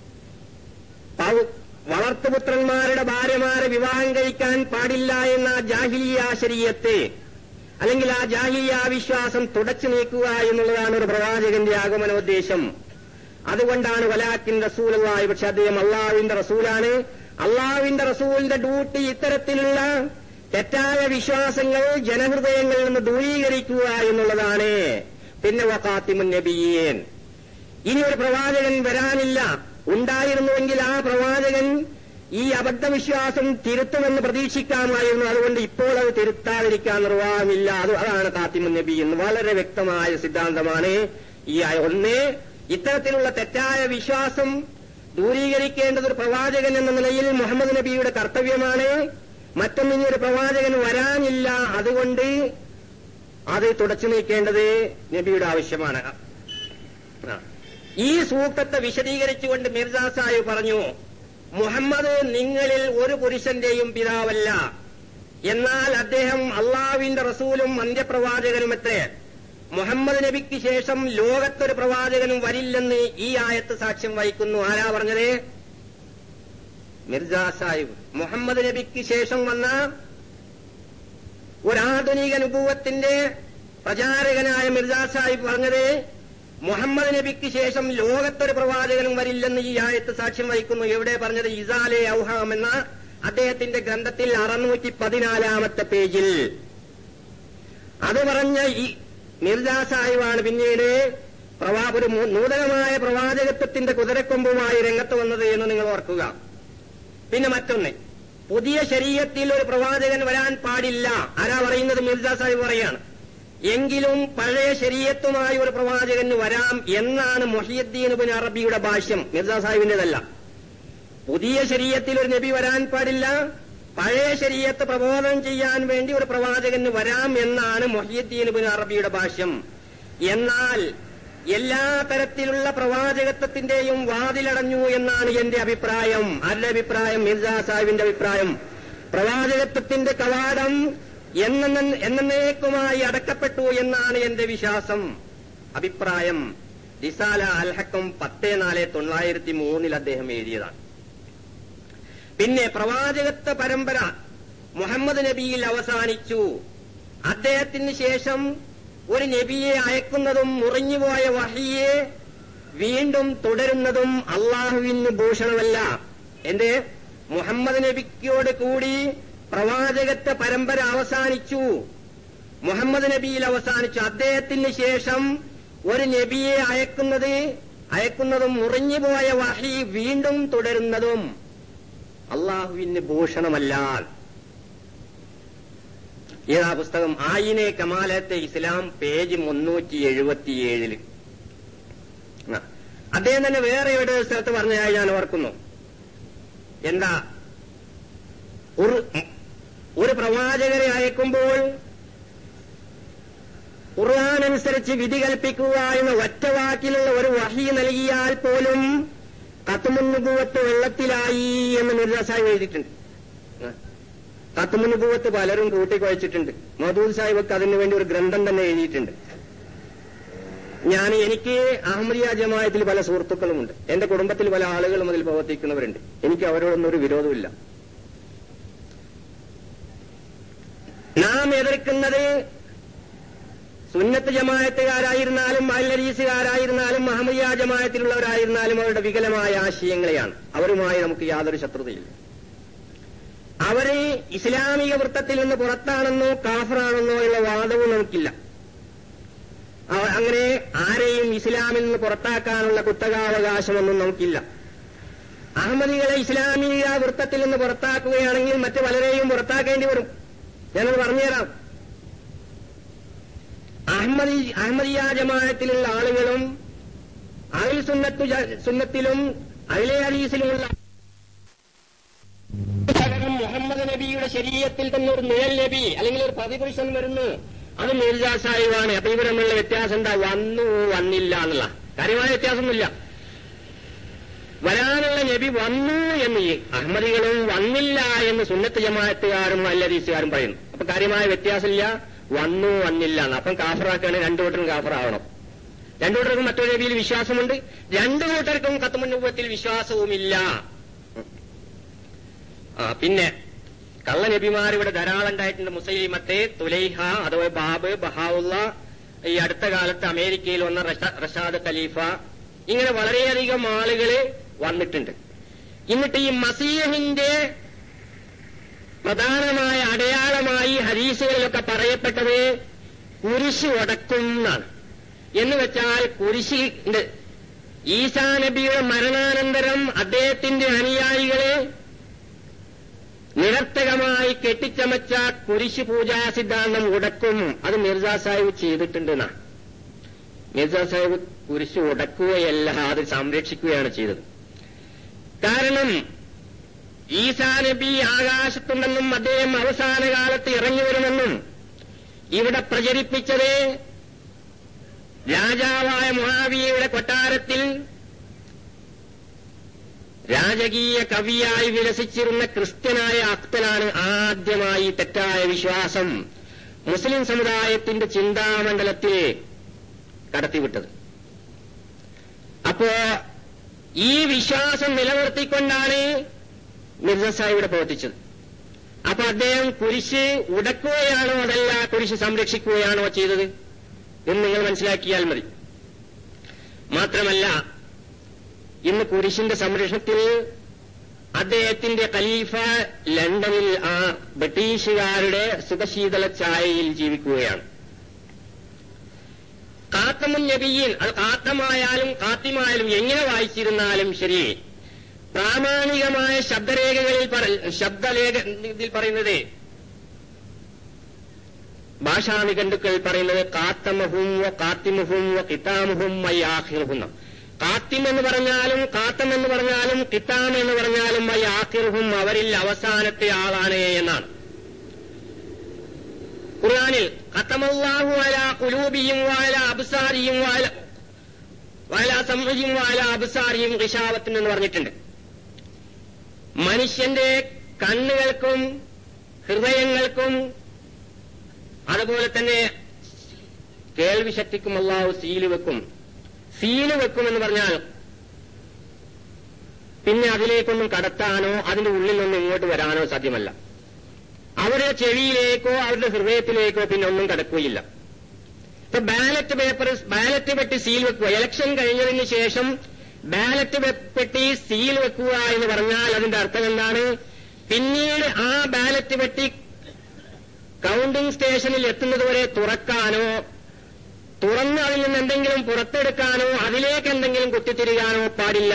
വളർത്തുപുത്രന്മാരുടെ ഭാര്യമാരെ വിവാഹം കഴിക്കാൻ പാടില്ല എന്ന ജാഹിലിയ ശരീഅത്ത്, അല്ലെങ്കിൽ ആ ജാഹിലിയ വിശ്വാസം തുടച്ചു നീക്കുക എന്നുള്ളതാണ് ഒരു പ്രവാചകന്റെ ആഗമനോദ്ദേശം. അതുകൊണ്ടാണ് വലാകിൻ റസൂലല്ലാഹി. പക്ഷെ അദ്ദേഹം അള്ളാഹുവിന്റെ റസൂലാണ്. അള്ളാഹുവിന്റെ റസൂലിന്റെ ഡ്യൂട്ടി ഇത്തരത്തിലുള്ള തെറ്റായ വിശ്വാസങ്ങൾ ജനഹൃദയങ്ങളിൽ നിന്ന് ദൂരീകരിക്കുക എന്നുള്ളതാണ്. പിന്നെ വഖാതിമുൻ നബിയ്യീൻ. ഇനി ഒരു പ്രവാചകൻ വരാനില്ല. ഉണ്ടായിരുന്നുവെങ്കിൽ ആ പ്രവാചകൻ ഈ അബദ്ധവിശ്വാസം തിരുത്തുമെന്ന് പ്രതീക്ഷിക്കാമായിരുന്നു. അതുകൊണ്ട് ഇപ്പോൾ അത് തിരുത്താതിരിക്കാൻ നിർവാഹമില്ല. അതാണ് ഖാതിമുൻ നബിയ്യീൻ. വളരെ വ്യക്തമായ സിദ്ധാന്തമാണ് ഈ ഒന്ന്. ഇത്തരത്തിലുള്ള തെറ്റായ വിശ്വാസം ദൂരീകരിക്കേണ്ടത് ഒരു പ്രവാചകൻ എന്ന നിലയിൽ മുഹമ്മദ് നബിയുടെ കർത്തവ്യമാണ്. മറ്റൊന്നിനി ഒരു പ്രവാചകൻ വരാനില്ല. അതുകൊണ്ട് അത് തുടച്ചു നീക്കേണ്ടത് നബിയുടെ ആവശ്യമാണ്. ഈ സൂക്തത്തെ വിശദീകരിച്ചുകൊണ്ട് മിർസാ സാഹിബ് പറഞ്ഞു, മുഹമ്മദ് നിങ്ങളിൽ ഒരു പുരുഷന്റെയും പിതാവല്ല, എന്നാൽ അദ്ദേഹം അള്ളാഹുവിന്റെ റസൂലും അന്ത്യപ്രവാചകനുമത്രേ. മുഹമ്മദ് നബിക്ക് ശേഷം ലോകത്തൊരു പ്രവാചകനും വരില്ലെന്ന് ഈ ആയത്ത് സാക്ഷ്യം വഹിക്കുന്നു. ആരാ പറഞ്ഞത്? മിർസാ സാഹിബ്. മുഹമ്മദ് നബിക്ക് ശേഷം വന്ന ഒരാധുനിക നുബുവത്തിന്റെ പ്രചാരകനായ മിർസാ സാഹിബ് പറഞ്ഞത് മുഹമ്മദ് നബിക്ക് ശേഷം ലോകത്തൊരു പ്രവാചകനും വരില്ലെന്ന് ഈ ആയത്ത് സാക്ഷ്യം വഹിക്കുന്നു. എവിടെ പറഞ്ഞത്? ഇസാലെ ഔഹാം എന്ന അദ്ദേഹത്തിന്റെ ഗ്രന്ഥത്തിൽ 614-ാമത്തെ പേജിൽ. അത് പറഞ്ഞ ഈ മിർസാ സാഹിബാണ് പിന്നീട് ഒരു നൂതനമായ പ്രവാചകത്വത്തിന്റെ കുതിരക്കൊമ്പുമായി രംഗത്ത് വന്നത് എന്ന് നിങ്ങൾ ഓർക്കുക. പിന്നെ മറ്റൊന്ന്, പുതിയ ശരീഅത്തിൽ ഒരു പ്രവാചകൻ വരാൻ പാടില്ല. ആരാ പറയുന്നത്? മിർസാ സാഹിബ് പറയാണ്. എങ്കിലും പഴയ ശരീഅത്തുമായി ഒരു പ്രവാചകന് വരാം എന്നാണ് മുഹ്യിദ്ദീൻ ഇബ്നു അറബിയുടെ ഭാഷ്യം. മിർസാ സാഹിബിന്റേതല്ല. പുതിയ ശരീഅത്തിൽ ഒരു നബി വരാൻ പാടില്ല, പഴയ ശരീഅത്ത് പ്രബോധനം ചെയ്യാൻ വേണ്ടി ഒരു പ്രവാചകന് വരാം എന്നാണ് മുഹ്യിദ്ദീൻ ഇബ്നു അറബിയുടെ ഭാഷ്യം. എന്നാൽ എല്ലാ തരത്തിലുള്ള പ്രവാചകത്വത്തിന്റെയും വാതിലടഞ്ഞു എന്നാണ് എന്റെ അഭിപ്രായം. ആരുടെ അഭിപ്രായം? മിർസാ സാഹിബിന്റെ അഭിപ്രായം. പ്രവാചകത്വത്തിന്റെ കവാടം എന്നേക്കുമായി അടക്കപ്പെട്ടു എന്നാണ് എന്റെ വിശ്വാസം, അഭിപ്രായം. റിസാല അൽ-ഹക്കം 10/4/1903 അദ്ദേഹം എഴുതിയതാണ്. പിന്നെ പ്രവാചകത്വ പരമ്പര മുഹമ്മദ് നബിയിൽ അവസാനിച്ചു. അദ്ദേഹത്തിന് ശേഷം ഒരു നബിയെ അയക്കുന്നതും മുറിഞ്ഞുപോയ വഹിയെ വീണ്ടും തുടരുന്നതും അള്ളാഹുവിന് ഭൂഷണമല്ല. എന്റെ മുഹമ്മദ് നബിക്കോട് കൂടി പ്രവാചകത്വ പരമ്പര അവസാനിച്ചു, മുഹമ്മദ് നബിയിൽ അവസാനിച്ചു. അദ്ദേഹത്തിന് ശേഷം ഒരു നബിയെ അയക്കുന്നതും മുറിഞ്ഞുപോയ വഹി വീണ്ടും തുടരുന്നതും അള്ളാഹുവിന് ഭൂഷണമല്ല. ഏതാ പുസ്തകം? ആയിനെ കമാലത്തെ ഇസ്ലാം, പേജ് 377. അദ്ദേഹം തന്നെ വേറെ എവിടെ സ്ഥലത്ത് പറഞ്ഞതായി ഞാൻ ഓർക്കുന്നു. എന്താ, ഒരു പ്രവാചകരെ അയക്കുമ്പോൾ ഖുർആൻ അനുസരിച്ച് വിധി കൽപ്പിക്കുക എന്ന ഒറ്റവാക്കിലുള്ള ഒരു വഹി നൽകിയാൽ പോലും ഖത്മുൻ-നുബുവത്ത് വെള്ളത്തിലായി എന്ന് മിർസാ സാഹിബ് എഴുതിയിട്ടുണ്ട്. ഖത്മുൻ-നുബുവത്ത് പലരും കൂട്ടിക്കുഴച്ചിട്ടുണ്ട്. മൗദൂദ് സാഹിബൊക്കെ അതിനുവേണ്ടി ഒരു ഗ്രന്ഥം തന്നെ എഴുതിയിട്ടുണ്ട്. എനിക്ക് അഹമ്മദിയ ജമാഅത്തിൽ പല സുഹൃത്തുക്കളുമുണ്ട്. എന്റെ കുടുംബത്തിൽ പല ആളുകളും അതിൽ പ്രവർത്തിക്കുന്നവരുണ്ട്. എനിക്ക് അവരോടൊന്നും ഒരു വിരോധമില്ല. നാം എതിർക്കുന്നത് സുന്നത്ത് ജമാഅത്തുകാരായിരുന്നാലും അൽ-ഹദീസുകാരായിരുന്നാലും അഹമ്മദിയ ജമാഅത്തിലുള്ളവരായിരുന്നാലും അവരുടെ വികലമായ ആശയങ്ങളെയാണ്. അവരുമായി നമുക്ക് യാതൊരു ശത്രുതയില്ല. അവര് ഇസ്ലാമിക വൃത്തത്തിൽ നിന്ന് പുറത്താണെന്നോ കാഫറാണെന്നോ ഉള്ള വാദവും നമുക്കില്ല. അങ്ങനെ ആരെയും ഇസ്ലാമിൽ നിന്ന് പുറത്താക്കാനുള്ള കുത്തകാവകാശമൊന്നും നമുക്കില്ല. അഹമ്മദികളെ ഇസ്ലാമിക വൃത്തത്തിൽ നിന്ന് പുറത്താക്കുകയാണെങ്കിൽ മറ്റു പലരെയും പുറത്താക്കേണ്ടി വരും. ഞാനത് പറഞ്ഞുതരാം. അഹമ്മദിയ ജമാഅത്തിലുള്ള ആളുകളും അഹ്ലു സുന്നത്തിലും അഹ്ലെ ഹദീസിലുമുള്ള മുഹമ്മദ് നബിയുടെ ശരീഅത്തിൽ തന്നെ ഒരു നിഴൽ നബി അല്ലെങ്കിൽ ഒരു പ്രതിപുരുഷൻ വരുന്നു, അത് മിർസാ സാഹിബാണ്. അപ്പൊ ഇവർ തമ്മിലുള്ള വ്യത്യാസം എന്താ? വന്നു വന്നില്ല എന്നുള്ള കാര്യമായ വ്യത്യാസമൊന്നുമില്ല. വരാനുള്ള നബി വന്നു എന്ന് അഹമ്മദികളും വന്നില്ല എന്ന് സുന്നത്ത് ജമാഅത്തുകാരും അൽ-ഹദീസുകാരും പറയുന്നു. അപ്പൊ കാര്യമായ വ്യത്യാസമില്ല. വന്നു വന്നില്ല എന്ന്. അപ്പം കാഫറാക്കുകയാണെങ്കിൽ രണ്ടു കൂട്ടരും കാഫറാവണം. രണ്ടു കൂട്ടർക്കും മറ്റൊരു നബിയിൽ വിശ്വാസമുണ്ട്, രണ്ടു കൂട്ടർക്കും ഖത്മുൻ-നുബുവത്തിൽ വിശ്വാസവുമില്ല. പിന്നെ കള്ള നബിമാർ ഇവിടെ ധാരാളം ഉണ്ടായിട്ടുണ്ട്. മുസൈലിമത്തെ, തുലൈഹ, അതുപോലെ ബാബ്, ബഹാവുള്ള, ഈ അടുത്ത കാലത്ത് അമേരിക്കയിൽ വന്ന റഷാദ് ഖലീഫ, ഇങ്ങനെ വളരെയധികം ആളുകള് വന്നിട്ടുണ്ട്. എന്നിട്ട് ഈ മസീഹിന്റെ പ്രധാനമായ അടയാളമായി ഹദീസുകളിലൊക്കെ പറയപ്പെട്ടത് കുരിശ് ഉടക്കും എന്നാണ്. എന്ന് വെച്ചാൽ കുരിശിന്റെ ഈസാ നബിയുടെ മരണാനന്തരം അദ്ദേഹത്തിന്റെ അനുയായികളെ നിരർത്ഥകമായി കെട്ടിച്ചമച്ച കുരിശ് പൂജാ സിദ്ധാന്തം ഉടക്കും. അത് മിർസാ സാഹിബ് ചെയ്തിട്ടുണ്ടെന്നാണ്. മിർസാ സാഹിബ് കുരിശ് ഉടക്കുകയല്ല, അത് സംരക്ഷിക്കുകയാണ് ചെയ്തത്. കാരണം ഈസാ നബി ആകാശത്തുണ്ടെന്നും അദ്ദേഹം അവസാന കാലത്ത് ഇറങ്ങി വരുമെന്നും ഇവിടെ പ്രചരിപ്പിച്ചത് രാജാവായ മുആവിയയുടെ കൊട്ടാരത്തിൽ രാജകീയ കവിയായി വിലസിച്ചിരുന്ന ക്രിസ്ത്യനായ അഖ്തലാണ് ആദ്യമായി തെറ്റായ വിശ്വാസം മുസ്ലിം സമുദായത്തിന്റെ ചിന്താമണ്ഡലത്തിൽ കടത്തിവിട്ടത്. അപ്പോ ഈ വിശ്വാസം നിലനിർത്തിക്കൊണ്ടാണ് മിർസാ സാഹിബ് ഇവിടെ പ്രവർത്തിച്ചത്. അപ്പൊ അദ്ദേഹം കുരിശ് ഉടക്കുകയാണോ അതല്ല കുരിശ് സംരക്ഷിക്കുകയാണോ ചെയ്തത് എന്ന് നിങ്ങൾ മനസ്സിലാക്കിയാൽ മതി. മാത്രമല്ല, ഇന്ന് കുരിശിന്റെ സംരക്ഷണത്തിൽ അദ്ദേഹത്തിന്റെ ഖലീഫ ലണ്ടനിൽ ആ ബ്രിട്ടീഷുകാരുടെ സുഖശീതള ഛായയിൽ ജീവിക്കുകയാണ്. ഖാത്തമുൻ നബിയീൻ, അത് ഖാത്തമായാലും ഖാത്തിമായാലും എങ്ങനെ വായിച്ചിരുന്നാലും ശരി, പ്രാമാണികമായ ശബ്ദലേഖത്തിൽ പറയുന്നത്, ഭാഷാ നിഘണ്ടുക്കൾ പറയുന്നത് ഖാത്തമഹും വ ഖാത്തിമുഹും വ ഖിതാമുഹും വയാഖിറുഹും. ഖാത്തിം എന്ന് പറഞ്ഞാലും ഖാത്തം എന്ന് പറഞ്ഞാലും ഖിതാം എന്ന് പറഞ്ഞാലും വയാഖിറുഹും, അവരിൽ അവസാനത്തെ ആളാണ് എന്നാണ്. ഖുർആനിൽ ഖതമല്ലാഹു അലാ ഖുലൂബിഹിം വഅലാ അബ്സാരിഹിം വഅലാ സമഇഹിം വഅലാ അബ്സാരിഹിം ഗിശാവത്തുൻ എന്ന് പറഞ്ഞിട്ടുണ്ട്. മനുഷ്യന്റെ കണ്ണുകൾക്കും ഹൃദയങ്ങൾക്കും അതുപോലെ തന്നെ കേൾവി ശക്തിക്കും അല്ലാഹു സീല് വെക്കും. സീല് വെക്കുമെന്ന് പറഞ്ഞാൽ പിന്നെ അതിലേക്കൊന്നും കടത്താനോ അതിന്റെ ഉള്ളിലൊന്നും ഇങ്ങോട്ട് വരാനോ സാധ്യമല്ല. അവരുടെ ചെവിയിലേക്കോ അവരുടെ ഹൃദയത്തിലേക്കോ പിന്നെ ഒന്നും കടക്കുകയില്ല. ഇപ്പൊ ബാലറ്റ് പെട്ടി സീൽ വെക്കുക, ഇലക്ഷൻ കഴിഞ്ഞതിന് ശേഷം ബാലറ്റ് പെട്ടി സീൽ വെക്കുക എന്ന് പറഞ്ഞാൽ അതിന്റെ അർത്ഥം എന്താണ്? പിന്നീട് ആ ബാലറ്റ് പെട്ടി കൗണ്ടിംഗ് സ്റ്റേഷനിൽ എത്തുന്നതുവരെ തുറക്കാനോ തുറന്ന് അതിൽ നിന്ന് എന്തെങ്കിലും പുറത്തെടുക്കാനോ അതിലേക്ക് എന്തെങ്കിലും കുത്തിത്തിരികാനോ പാടില്ല.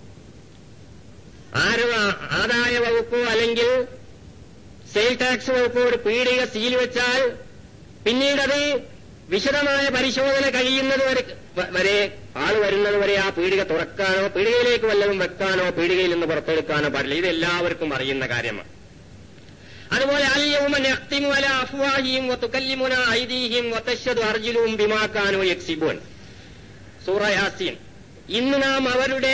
ആദായ വകുപ്പോ അല്ലെങ്കിൽ സെയിൽ ടാക്സ് വകുപ്പോ ഒരു പീടിക സീൽ വെച്ചാൽ പിന്നീടത് വിശദമായ പരിശോധന കഴിയുന്നത് വരെ ആൾ വരുന്നത് വരെ ആ പീടിക തുറക്കാനോ പീടികയിലേക്ക് വല്ലതും വെക്കാനോ പീടികയിൽ നിന്ന് പുറത്തെടുക്കാനോ പാടില്ല. ഇത് എല്ലാവർക്കും അറിയുന്ന കാര്യമാണ്. അതുപോലെ അൽയൗമ നഖ്തിമു അലാ അഫ്വാഹിഹിം വതുകല്ലിമുനാ ഐദീഹിം വതശ്ഹദു അർജുലുഹും ബിമാ കാനൂ യക്സിബൂൻ. സൂറ യാസീൻ. ഇന്ന് നാം അവരുടെ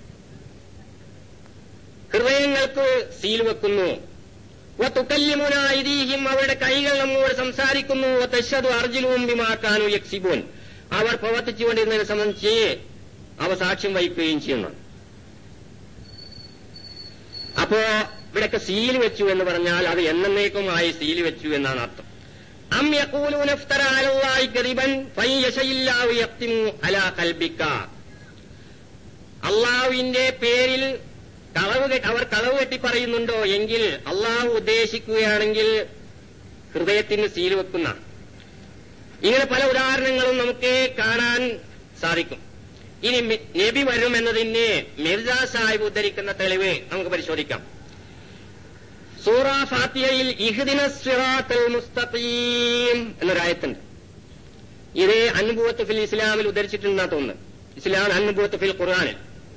ഹൃദയങ്ങൾക്ക് സീൽ വെക്കുന്നു. വതുകല്ലിമുനാ ഐദീഹിം, അവരുടെ കൈകൾ നമ്മോട് സംസാരിക്കുന്നു. വതശ്ഹദു അർജുലുഹും ബിമാ കാനൂ യക്സിബൂൻ, അവർ പ്രവർത്തിച്ചുകൊണ്ടിരുന്നതിനെ സംബന്ധിച്ച് അവ സാക്ഷ്യം വഹിക്കുകയും ചെയ്യുന്നു. അപ്പോ ഇവിടൊക്കെ സീൽ വെച്ചു എന്ന് പറഞ്ഞാൽ അത് എന്നേക്കുമായി സീൽ വെച്ചു എന്നാണ് അർത്ഥം. അം യഖൂലൂന ഇഫ്തറ അലല്ലാഹി കദിബൻ ഫയശയില്ലാഹു യഖ്തിമു അലാ ഖൽബിക. അല്ലാഹുവിന്റെ പേരിൽ അവർ കളവ് കെട്ടി പറയുന്നുണ്ടോ എങ്കിൽ അല്ലാഹു ഉദ്ദേശിക്കുകയാണെങ്കിൽ ഹൃദയത്തിന് സീൽ വെക്കുന്ന. ഇങ്ങനെ പല ഉദാഹരണങ്ങളും നമുക്ക് കാണാൻ സാധിക്കും. ഇനി നബി വരും എന്നതിന് മിർജ സാഹിബ് ഉദ്ധരിക്കുന്ന തെളിവ് നമുക്ക് പരിശോധിക്കാം. സൂറ ഫാത്തിഹയിൽ ഇഹ്ദിനസ് സിറാത്തൽ മുസ്തഖീം എന്നൊരായത്തുണ്ട്. ഇത് അൻബുവത്ത് ഫിൽ ഇസ്ലാമിൽ ഉദ്ധരിച്ചിട്ടുണ്ടെന്നാ തോന്നുന്നു. ഇസ്ലാം അൻബുവത്ത് ഫിൽ ഖുർആനിൽ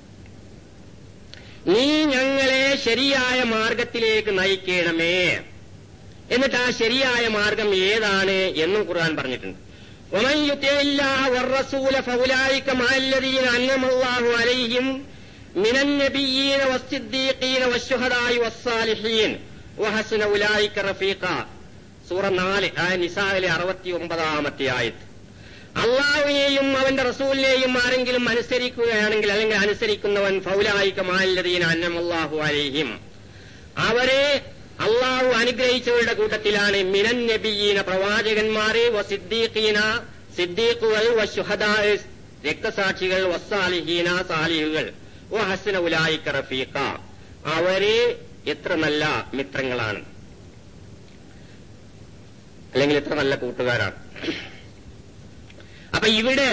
നീ ഞങ്ങളെ ശരിയായ മാർഗത്തിലേക്ക് നയിക്കണമേ. എന്നിട്ട് ആ ശരിയായ മാർഗം ഏതാണ് എന്നും ഖുർആൻ പറഞ്ഞിട്ടുണ്ട്. വമൻ യുതിഇല്ലാഹ വറസൂല ഫഉലൈക മഅല്ലദീന അൻഅമല്ലാഹു അലൈഹിം മിനൻ നബിയ്യീന വസ്സിദ്ദീഖീന വശുഹദാഇ വസ്സാലിഹീൻ വഹസന ഉലൈക റഫീഖ. സൂറ 4 നിസായിലെ 69-ാമത്തെ ആയത്ത്. അള്ളാഹുവിനെയും അവന്റെ റസൂലിനെയും ആരെങ്കിലും അനുസരിക്കുകയാണെങ്കിൽ അല്ലെങ്കിൽ അനുസരിക്കുന്നവൻ ഫൗലായിക മഅല്ലദീന അൻഅമല്ലാഹു അലൈഹിം, അവരെ അള്ളാഹു അനുഗ്രഹിച്ചവരുടെ കൂട്ടത്തിലാണ്. മിനൻ നബിയ്യീന, പ്രവാചകന്മാരെ, വസിദ്ദീഖീന, സിദ്ദീഖുകൾ, വശുഹദാ, രക്തസാക്ഷികൾ, വസ്സാലിഹീന, സാലിഹുകൾ, വഹസന ഉലൈക റഫീഖ, അവരെ എത്ര നല്ല മിത്രങ്ങളാണ് അല്ലെങ്കിൽ എത്ര നല്ല കൂട്ടുകാരാണ്. അപ്പൊ ഇവിടെ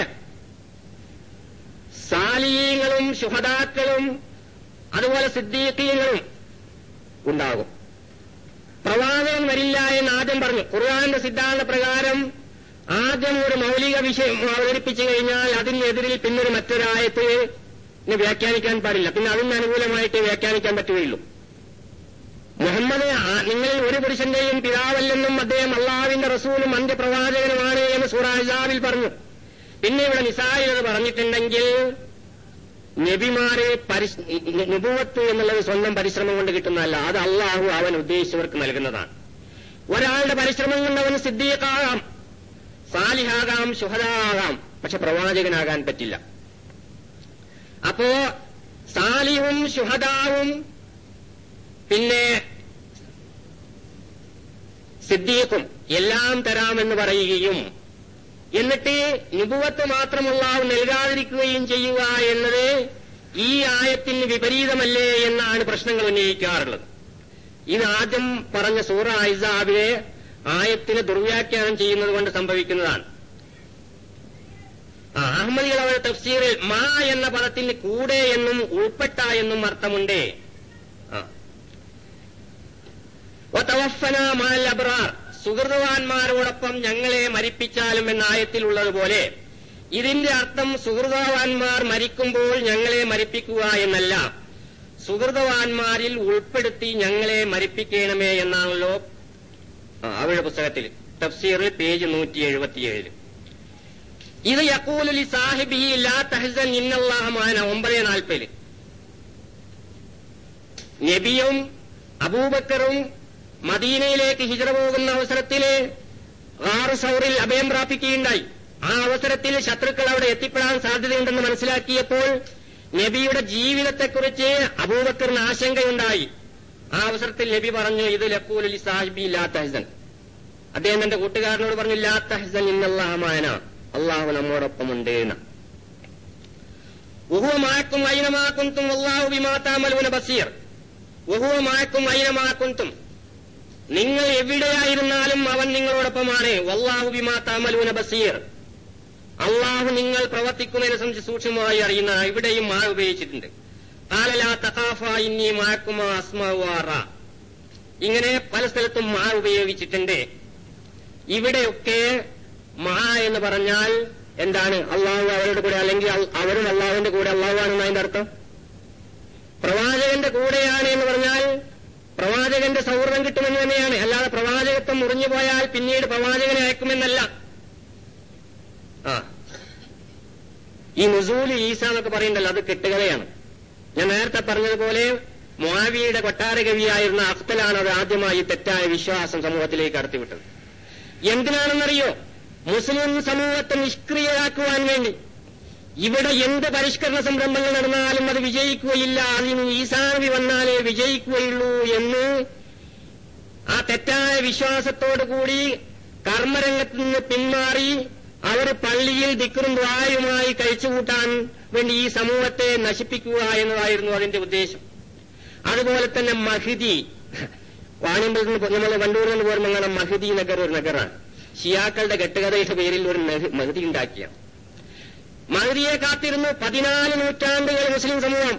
സാലിഹീങ്ങളും ശുഹദാക്കളും അതുപോലെ സിദ്ദീഖീങ്ങളും ഉണ്ടാകും. പ്രവാചകൻ വരില്ല എന്ന് ആദ്യം പറഞ്ഞു. ഖുർആന്റെ സിദ്ധാന്ത പ്രകാരം ആദ്യം ഒരു മൗലിക വിഷയം അവതരിപ്പിച്ചു കഴിഞ്ഞാൽ അതിനെതിരിൽ പിന്നൊരു മറ്റൊരായത്തിന് വ്യാഖ്യാനിക്കാൻ പാടില്ല. പിന്നെ അതിന് അനുകൂലമായിട്ട് വ്യാഖ്യാനിക്കാൻ പറ്റുകയുള്ളൂ. മുഹമ്മദ് നിങ്ങളിൽ ഒരു പുരുഷന്റെയും പിതാവല്ലെന്നും അദ്ദേഹം അള്ളാഹുവിന്റെ റസൂലും അന്ത്യപ്രവാചകനുമാണ് എന്ന് സൂറ അഹ്സാബിൽ പറഞ്ഞു. പിന്നെ ഇവിടെ നിസായിൽ അത് പറഞ്ഞിട്ടുണ്ടെങ്കിൽ നബിമാരെ നുബുവത്ത് എന്നുള്ളത് സ്വന്തം പരിശ്രമം കൊണ്ട് കിട്ടുന്നതല്ല, അത് അള്ളാഹു അവൻ ഉദ്ദേശിച്ചവർക്ക് നൽകുന്നതാണ്. ഒരാളുടെ പരിശ്രമം കൊണ്ട് അവന് സിദ്ദീഖാകാം, സാലിഹാകാം, ശുഹദാകാം, പക്ഷെ പ്രവാചകനാകാൻ പറ്റില്ല. അപ്പോ സാലിഹും ശുഹദാവും പിന്നെ സിദ്ദീഖും എല്ലാം തരാമെന്ന് പറയുകയും എന്നിട്ട് നുബുവത്ത് മാത്രമുള്ള നൽകാതിരിക്കുകയും ചെയ്യുക എന്നത് ഈ ആയത്തിന് വിപരീതമല്ലേ എന്നാണ് പ്രശ്നങ്ങൾ ഉന്നയിക്കാറുള്ളത്. ഇത് ആദ്യം പറഞ്ഞ സൂറ അഹ്സാബിലെ ആയത്തിന് ദുർവ്യാഖ്യാനം ചെയ്യുന്നത് കൊണ്ട് സംഭവിക്കുന്നതാണ്. അഹമ്മദികൾ അവരുടെ തഫ്സീറിൽ മാ എന്ന പദത്തിന് കൂടെ എന്നും ഉൾപ്പെട്ട എന്നും അർത്ഥമുണ്ട്. വതവഫന മഅൽ അബ്റാർ, സുഹൃതവാന്മാരോടൊപ്പം ഞങ്ങളെ മരിപ്പിച്ചാലും എന്ന ആയത്തിലുള്ളതുപോലെ ഇതിന്റെ അർത്ഥം സുഹൃതവാന്മാർ മരിക്കുമ്പോൾ ഞങ്ങളെ മരിപ്പിക്കുക എന്നല്ല, സുഹൃതവാന്മാരിൽ ഉൾപ്പെടുത്തി ഞങ്ങളെ മരിപ്പിക്കണമേ എന്നാണല്ലോ അവരുടെ പുസ്തകത്തിൽ തഫ്സീറിൽ പേജ് 177. ഇത് യഖൂലു ലി സാഹിബിഹി ലാ തഹ്സൻ ഇന്നല്ലാഹ മഅന 9:40. നബിയും അബൂബക്കറും മദീനയിലേക്ക് ഹിജ്റ പോകുന്ന അവസരത്തിൽ ഗാർ സൗറിൽ അഭയം പ്രാപിക്കുകയുണ്ടായി. ആ അവസരത്തിൽ ശത്രുക്കൾ അവിടെ എത്തിപ്പെടാൻ സാധ്യതയുണ്ടെന്ന് മനസ്സിലാക്കിയപ്പോൾ നബിയുടെ ജീവിതത്തെക്കുറിച്ച് അബൂബക്കറിന് ആശങ്കയുണ്ടായി. ആ അവസരത്തിൽ നബി പറഞ്ഞു, ഇത് ലഖൂലു ലി സാഹിബി ലാ തഹ്സൻ. അദ്ദേഹം തന്റെ കൂട്ടുകാരനോട് പറഞ്ഞു, ലാ തഹ്സൻ ഇന്നല്ലാഹ മഅനാ, അല്ലാഹു നമ്മോടൊപ്പമുണ്ട് എന്ന്. വഹുവ മഅക്കും അയ്നമാ കുൻതും വല്ലാഹു ബിമാ തഅമലൂന ബസീർ. വഹുവ മഅക്കും അയ്നമാ കുൻതും, നിങ്ങൾ എവിടെയായിരുന്നാലും അവൻ നിങ്ങളോടൊപ്പമാണ്. വല്ലാഹു ബിമാ തഅമലൂന ബസീർ, അള്ളാഹു നിങ്ങൾ പ്രവർത്തിക്കുന്നതിനെ സംബന്ധിച്ച് സൂക്ഷ്മമായി അറിയുന്ന. ഇവിടെയും മാ ഉപയോഗിച്ചിട്ടുണ്ട്. ഖാല ലാ തഖാഫാ ഇന്നി മഅകുമാ അസ്മഉ വഅറാ. ഇങ്ങനെ പല സ്ഥലത്തും മാ ഉപയോഗിച്ചിട്ടുണ്ട്. ഇവിടെയൊക്കെ മാ എന്ന് പറഞ്ഞാൽ എന്താണ്? അള്ളാഹു അവരുടെ കൂടെ, അല്ലെങ്കിൽ അവരും അള്ളാഹുവിന്റെ കൂടെ. അള്ളാഹു ആണെന്ന് അതിന്റെ അർത്ഥം. പ്രവാചകന്റെ കൂടെയാണ് എന്ന് പറഞ്ഞാൽ പ്രവാചകന്റെ സൗഹൃദം കിട്ടുമെന്ന് തന്നെയാണ്. അല്ലാതെ പ്രവാചകത്വം മുറിഞ്ഞു പോയാൽ പിന്നീട് പ്രവാചകനെ അയക്കുമെന്നല്ല. ഈ നുസൂൽ ഈസ എന്നൊക്കെ പറയുന്നുണ്ടല്ലോ, അത് കെട്ടുകഥയാണ്. ഞാൻ നേരത്തെ പറഞ്ഞതുപോലെ മുആവിയയുടെ കൊട്ടാര കവിയായിരുന്ന അഖ്തലാണ് അത് ആദ്യമായി തെറ്റായ വിശ്വാസം സമൂഹത്തിലേക്ക് കടത്തിവിട്ടത്. എന്തിനാണെന്നറിയോ? മുസ്ലിം സമൂഹത്തെ നിഷ്ക്രിയരാക്കുവാൻ വേണ്ടി. ഇവിടെ എന്ത് പരിഷ്കരണ സംരംഭങ്ങൾ നടന്നാലും അത് വിജയിക്കുകയില്ല, അതിന് ഈസാ നബി വന്നാലേ വിജയിക്കുകയുള്ളൂ എന്ന് ആ തെറ്റായ വിശ്വാസത്തോടുകൂടി കർമ്മരംഗത്ത് നിന്ന് പിന്മാറി അവർ പള്ളിയിൽ ദിക്റും ദുആയുമായി കഴിച്ചുകൂട്ടാൻ വേണ്ടി ഈ സമൂഹത്തെ നശിപ്പിക്കുക എന്നതായിരുന്നു അതിന്റെ ഉദ്ദേശം. അതുപോലെ തന്നെ മഹ്ദി, വാണിയമ്പലത്തിൽ നിന്ന് നമ്മൾ വണ്ടൂരിൽ നിന്ന് പോരുമ്പോൾ അങ്ങനെ മഹ്ദി നഗർ ഒരു നഗറാണ്. ഷിയാക്കളുടെ കെട്ടുകഥയുടെ പേരിൽ ഒരു മഹ്ദി ഉണ്ടാക്കിയ. മഹ്ദിയെ കാത്തിരുന്നു 14 നൂറ്റാണ്ടുകൾ മുസ്ലിം സമൂഹം.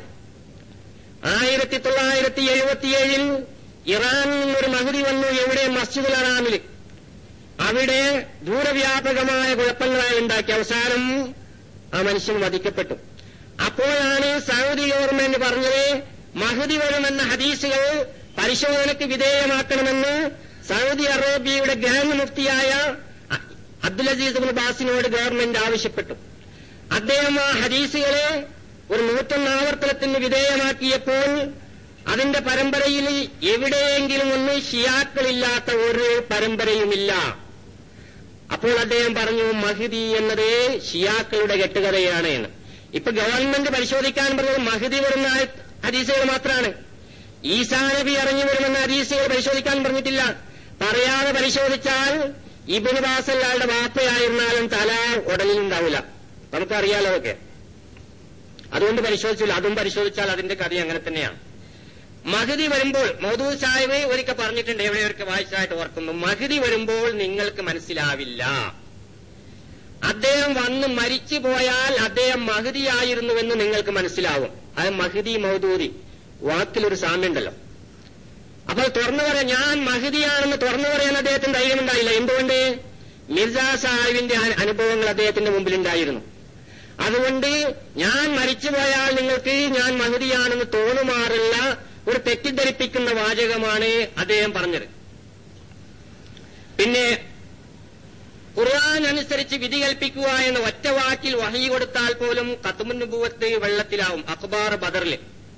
1977 ഇറാനിൽ നിന്നൊരു മഹ്ദി വന്നു. എവിടെ? മസ്ജിദുൽ ഹറാമിൽ. അവിടെ ദൂരവ്യാപകമായ കുഴപ്പങ്ങളായി ഉണ്ടാക്കി. അവസാനം ആ മനുഷ്യൻ വധിക്കപ്പെട്ടു. അപ്പോഴാണ് സൗദി ഗവൺമെന്റ് പറഞ്ഞത്, മഹ്ദി വരുമെന്ന ഹദീസുകൾ പരിശോധനയ്ക്ക് വിധേയമാക്കണമെന്ന് സൗദി അറേബ്യയുടെ ഗ്രാൻഡ് മുഫ്തിയായ അബ്ദുൽ അസീസ് ഇബ്നു ബാസിനോട് ഗവൺമെന്റ് ആവശ്യപ്പെട്ടു. അദ്ദേഹം ആ ഹദീസുകളെ ഒരു 101 ആവർത്തനത്തിന് വിധേയമാക്കിയപ്പോൾ അതിന്റെ പരമ്പരയിൽ എവിടെയെങ്കിലും ഒന്ന് ഷിയാക്കളില്ലാത്ത ഒരു പരമ്പരയുമില്ല. അപ്പോൾ അദ്ദേഹം പറഞ്ഞു, മഹ്ദി എന്നത് ഷിയാക്കളുടെ കെട്ടുകഥയാണ് എന്ന്. ഇപ്പൊ ഗവൺമെന്റ് പരിശോധിക്കാൻ പറഞ്ഞത് മഹ്ദി വരുന്ന ഹദീസുകൾ മാത്രമാണ്. ഈസാ നബി ഇറങ്ങി വരുമെന്ന ഹദീസുകൾ പരിശോധിക്കാൻ പറഞ്ഞിട്ടില്ല. പറയാതെ പരിശോധിച്ചാൽ ഇബ്നു ബാസ് അയാളുടെ വാപ്പയായിരുന്നാലും തല ഉടലിലുണ്ടാവില്ല. നമുക്കറിയാലോ അതൊക്കെ. അതുകൊണ്ട് പരിശോധിച്ചില്ല. അതും പരിശോധിച്ചാൽ അതിന്റെ കഥ അങ്ങനെ തന്നെയാണ്. മഹ്ദി വരുമ്പോൾ മൗദൂദ് സാഹിബ് ഒരിക്കൽ പറഞ്ഞിട്ടുണ്ട്, എവിടെയൊക്കെ വായിച്ചതായിട്ട് ഓർക്കുന്നു. മഹ്ദി വരുമ്പോൾ നിങ്ങൾക്ക് മനസ്സിലാവില്ല. അദ്ദേഹം വന്ന് മരിച്ചു പോയാൽ അദ്ദേഹം മഹ്ദിയായിരുന്നുവെന്ന് നിങ്ങൾക്ക് മനസ്സിലാവും. അത് മഹ്ദി മൗദൂദി വാക്കിലൊരു സാമ്യമുണ്ടല്ലോ. അപ്പോൾ തുറന്നു പറയാൻ, ഞാൻ മഹ്ദിയാണെന്ന് തുറന്നു പറയാൻ അദ്ദേഹത്തിന് ധൈര്യമുണ്ടായില്ല. എന്തുകൊണ്ട്? മിർസാ സാഹിബിന്റെ അനുഭവങ്ങൾ അദ്ദേഹത്തിന്റെ മുമ്പിലുണ്ടായിരുന്നു. അതുകൊണ്ട് ഞാൻ മരിച്ചുപോയാൽ നിങ്ങൾക്ക് ഞാൻ മഹ്ദിയാണെന്ന് തോന്നുമാറുള്ള ഒരു തെറ്റിദ്ധരിപ്പിക്കുന്ന വാചകമാണ് അദ്ദേഹം പറഞ്ഞത്. പിന്നെ ഖുർആൻ അനുസരിച്ച് വിധി കൽപ്പിക്കുക എന്ന ഒറ്റ വാക്കിൽ വഹി കൊടുത്താൽ പോലും ഖത്മുൻ നുബുവത്ത് വെള്ളത്തിലാവും. അഖ്ബാർ ബദറിൽ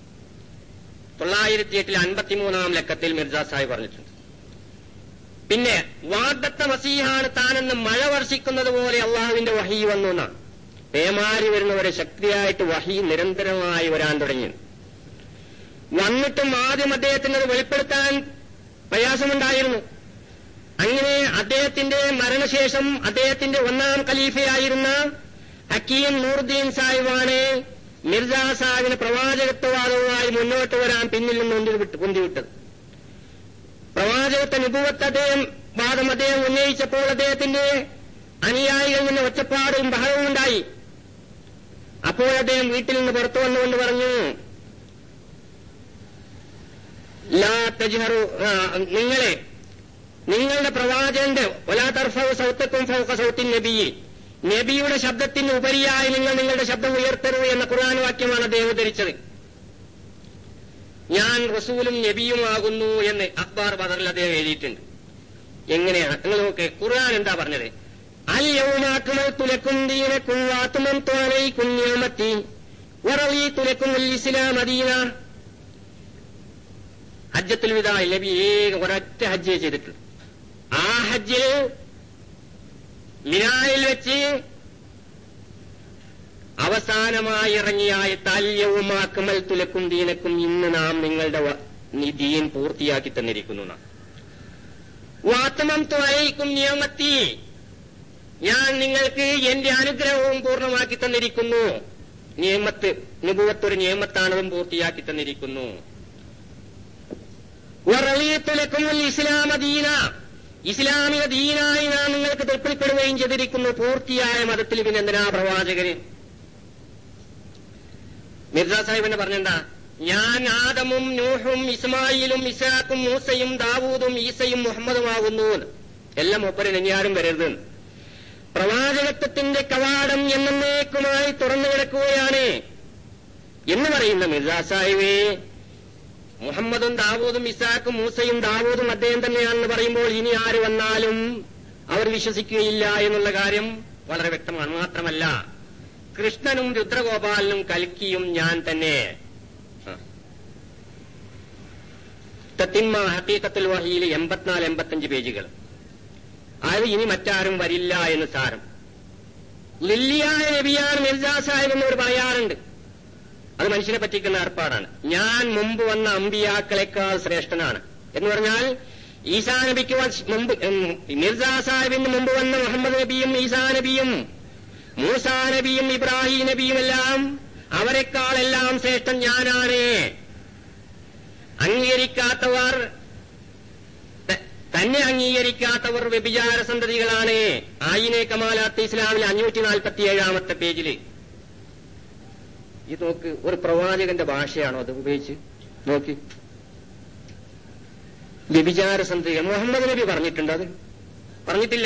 908 53-ാം ലക്കത്തിൽ മിർസാ സാഹിബ് പറഞ്ഞിട്ടുണ്ട്. പിന്നെ വാഗ്ദത്ത മസീഹാണ് താനെന്ന് മഴ വർഷിക്കുന്നത് പോലെ അള്ളാഹുവിന്റെ വഹി വന്നു എന്നാണ്. പേമാരി വരുന്നവരെ ശക്തിയായിട്ട് വഹി നിരന്തരമായി വരാൻ തുടങ്ങി. വന്നിട്ടും ആദ്യം അദ്ദേഹത്തിന് അത് വെളിപ്പെടുത്താൻ പ്രയാസമുണ്ടായിരുന്നു. അങ്ങനെ അദ്ദേഹത്തിന്റെ മരണശേഷം അദ്ദേഹത്തിന്റെ 1-ാം ഖലീഫയായിരുന്ന ഹക്കീം നൂറുദ്ദീൻ സാഹിബാണ് മിർസാ സാഹിബിന് പ്രവാചകത്വവാദവുമായി മുന്നോട്ട് വരാൻ പിന്നിൽ നിന്ന് കൊണ്ടുവിട്ടത്. പ്രവാചകത്വ നുബുവത്ത് വാദം അദ്ദേഹം ഉന്നയിച്ചപ്പോൾ അദ്ദേഹത്തിന്റെ അനുയായികളിൽ നിന്ന് ഒച്ചപ്പാടും ബഹളവും ഉണ്ടായി. അപ്പോൾ അദ്ദേഹം വീട്ടിൽ നിന്ന് പുറത്തു വന്നുകൊണ്ട് പറഞ്ഞു, ലാ തജ്ഹറു, നിങ്ങളുടെ പ്രവാചകന്റെ വലാ തർഫഉ സൗതക്കും ഫൗക സൗത്തിൻ നബിയ്യി, നബിയുടെ ശബ്ദത്തിന് ഉപരിയായി നിങ്ങൾ നിങ്ങളുടെ ശബ്ദം ഉയർത്തരുത് എന്ന ഖുർആൻ വാക്യമാണ് അദ്ദേഹം ഉദ്ധരിച്ചത്. ഞാൻ റസൂലും നബിയുമാകുന്നു എന്ന് അഖ്ബാർ ബദറിൽ അദ്ദേഹം എഴുതിയിട്ടുണ്ട്. എങ്ങനെയാണ് നിങ്ങൾ നോക്ക്, ഖുർആൻ എന്താ പറഞ്ഞത്? അൽ യൗമ അക്മൽതു ലക്കും ദീനക്കും വഅത്മംതു അലൈക്കും നിഅമതി വറളീതു ലക്കുമുൽ ഇസ്ലാമ ദീന. ഹജ്ജത്തുൽ വിദാ നബി ഒരൊറ്റ ഹജ്ജേ ചെയ്തിട്ടുള്ളൂ. ആ ഹജ്ജിൽ മിനായിൽ വെച്ച് അവസാനമായി ഇറങ്ങിയ തല്യവും അക്മൽ തുലക്കും ദീനക്കും, ഇന്ന് നാം നിങ്ങളുടെ ദീൻ പൂർത്തിയാക്കി തന്നിരിക്കുന്നു. വാത്തമം ത്വലൈക്കും നിയമത്തി, ഞാൻ നിങ്ങൾക്ക് എന്റെ അനുഗ്രഹവും പൂർണ്ണമാക്കി തന്നിരിക്കുന്നു. നിയമത്ത്, നുബുവത്തൊരു നിയമത്താണതും പൂർത്തിയാക്കി തന്നിരിക്കുന്നു. വറളീതു ലക്കുമുൽ ഇസ്ലാമ ദീന, ഇസ്ലാമിക ദീനായി നാം നിങ്ങൾക്ക് തൃപ്തിപ്പെടുകയും ചെയ്തിരിക്കുന്നു. പൂർത്തിയായ മതത്തിൽ പിന്നെ എന്തിനാ പ്രവാചകന്? മിർസ സാഹിബിനെ പറഞ്ഞെന്താ, ഞാൻ ആദമും നൂഹും ഇസ്മായിലും ഇസ്ഹാഖും മൂസയും ദാവൂദും ഈസയും മുഹമ്മദുമാകുന്നു. എല്ലാം ഒപ്പരം ഇനിയാരും വരരുത്. പ്രവാചകത്വത്തിന്റെ കവാടം എന്നേക്കുമായി തുറന്നു കിടക്കുകയാണ് എന്ന് പറയുന്ന മിർസ സാഹിബേ, മുഹമ്മദും ദാവൂദും ഇസ്ഹാഖും മൂസയും ദാവൂദും അദ്ദേഹം തന്നെയാണെന്ന് പറയുമ്പോൾ ഇനി ആര് വന്നാലും അവർ വിശ്വസിക്കുകയില്ല എന്നുള്ള കാര്യം വളരെ വ്യക്തമാണ്. മാത്രമല്ല, കൃഷ്ണനും രുദ്രഗോപാലനും കൽക്കിയും ഞാൻ തന്നെ. തത്തിമ്മ ഹഖീഖത്തുൽ വഹീൽ 84-85 പേജുകൾ. അത് ഇനി മറ്റാരും വരില്ല എന്ന് സാരം. ലില്ലിയായ നബിയാണ് മിർസ സാഹിബ് എന്നവർ പറയാറുണ്ട്. അത് മനുഷ്യനെ പറ്റിക്കുന്ന ഏർപ്പാടാണ്. ഞാൻ മുമ്പ് വന്ന അമ്പിയാക്കളെക്കാൾ ശ്രേഷ്ഠനാണ് എന്ന് പറഞ്ഞാൽ, ഈസാ നബിക്ക് മുമ്പ്, മിർസ സാഹിബിന് മുമ്പ് വന്ന മുഹമ്മദ് നബിയും ഈസാ നബിയും മൂസാ നബിയും ഇബ്രാഹിം നബിയും എല്ലാം അവരെക്കാളെല്ലാം ശ്രേഷ്ഠൻ ഞാനാണ്. അംഗീകരിക്കാത്തവർ, തന്നെ അംഗീകരിക്കാത്തവർ വ്യഭിചാര സന്തതികളാണ്. ആയിനെ കമാലാത്ത് ഇസ്ലാമിൽ 547 പേജില്. ഇത് നോക്ക്, ഒരു പ്രവാചകന്റെ ഭാഷയാണോ അത് ഉപയോഗിച്ച് നോക്കി. വ്യഭിചാര സന്തതികൾ മുഹമ്മദ് നബി പറഞ്ഞിട്ടുണ്ട്? അത് പറഞ്ഞിട്ടില്ല.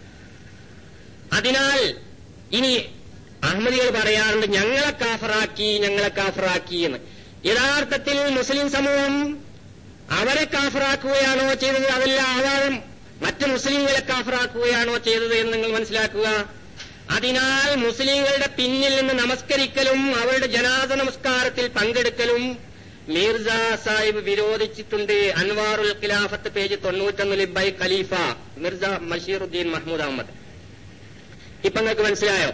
അതിനാൽ ഇനി അഹമ്മദികൾ പറയാറുണ്ട് ഞങ്ങളെ കാഫറാക്കി എന്ന്. യഥാർത്ഥത്തിൽ മുസ്ലിം സമൂഹം അവരെ കാഫറാക്കുകയാണോ ചെയ്തത്, അതല്ല അവർ മറ്റ് മുസ്ലിങ്ങളെ കാഫറാക്കുകയാണോ ചെയ്തത് എന്ന് നിങ്ങൾ മനസ്സിലാക്കുക. അതിനാൽ മുസ്ലിങ്ങളുടെ പിന്നിൽ നിന്ന് നമസ്കരിക്കലും അവരുടെ ജനാസ നമസ്കാരത്തിൽ പങ്കെടുക്കലും മിർസ സാഹിബ് വിരോധിച്ചിട്ടുണ്ട്. Anwarul Khilafat page 91 by Khalifa Mirza Bashiruddin Mahmood Ahmad. ഇപ്പൊ നിങ്ങൾക്ക് മനസ്സിലായോ?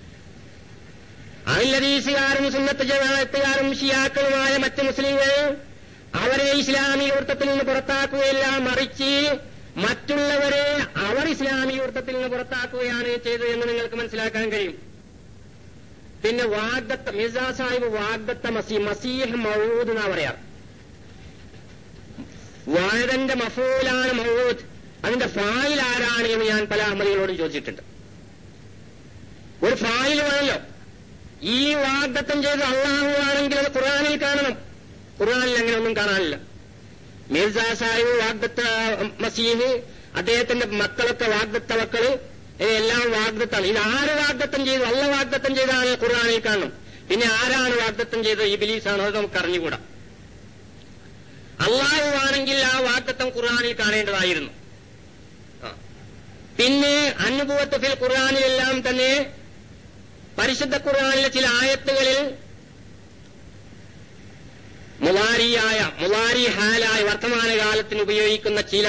അഹ്ലദീസുകാരും സുന്നത്ത് ജമാഅത്തുകാരും ഷിയാക്കളുമായ മറ്റ് മുസ്ലിങ്ങൾ അവരെ ഇസ്ലാമിക വൃത്തത്തിൽ നിന്ന് പുറത്താക്കുകയില്ല, മറിച്ച് മറ്റുള്ളവരെ അവർ ഇസ്ലാമിക വൃത്തത്തിൽ നിന്ന് പുറത്താക്കുകയാണ് ചെയ്തത് എന്ന് നിങ്ങൾക്ക് മനസ്സിലാക്കാൻ കഴിയും. പിന്നെ മിർസ സാഹിബ് വാഗ്ദത്ത മസീഹ് മൗഊദ് എന്നാ പറയാ. വാഴന്റെ മഫൂലാണ് മൗഊദ്, അതിന്റെ ഫായിൽ ആരാണ് എന്ന് ഞാൻ പല അഹമ്മദികളോടും ചോദിച്ചിട്ടുണ്ട്. ഒരു ഫായിൽ വേണമല്ലോ. ഈ വാഗ്ദത്തം ചെയ്ത് അള്ളാഹു ആണെങ്കിൽ അത് ഖുർആനിൽ കാണണം. ഖുർആനിൽ അങ്ങനെ ഒന്നും കാണാനില്ല. മിർസ സാഹിബ് വാഗ്ദത്ത മസീഹ്, അദ്ദേഹത്തിന്റെ മക്കളൊക്കെ വാഗ്ദത്ത മക്കള്, എല്ലാം വാഗ്ദത്താണ്. ഇത് ആര് വാഗ്ദത്തം ചെയ്തു? അള്ള വാഗ്ദത്തം ചെയ്താണ് ഖുർആനിൽ കാണണം. പിന്നെ ആരാണ് വാഗ്ദത്തം ചെയ്തത്? ഇബ്ലീസാണോ? അത് നമുക്ക് അറിഞ്ഞുകൂടാ. അള്ളാഹു ആണെങ്കിൽ ആ വാഗ്ദത്തം ഖുർആനിൽ കാണേണ്ടതായിരുന്നു. പിന്നെ അന്നുബുവത്ത് ഫിൽ ഖുർആനിലെല്ലാം തന്നെ പരിശുദ്ധ ഖുർആനിലെ ചില ആയത്തുകളിൽ മുലാരി ഹാലായ വർത്തമാനകാലത്തിന് ഉപയോഗിക്കുന്ന ചില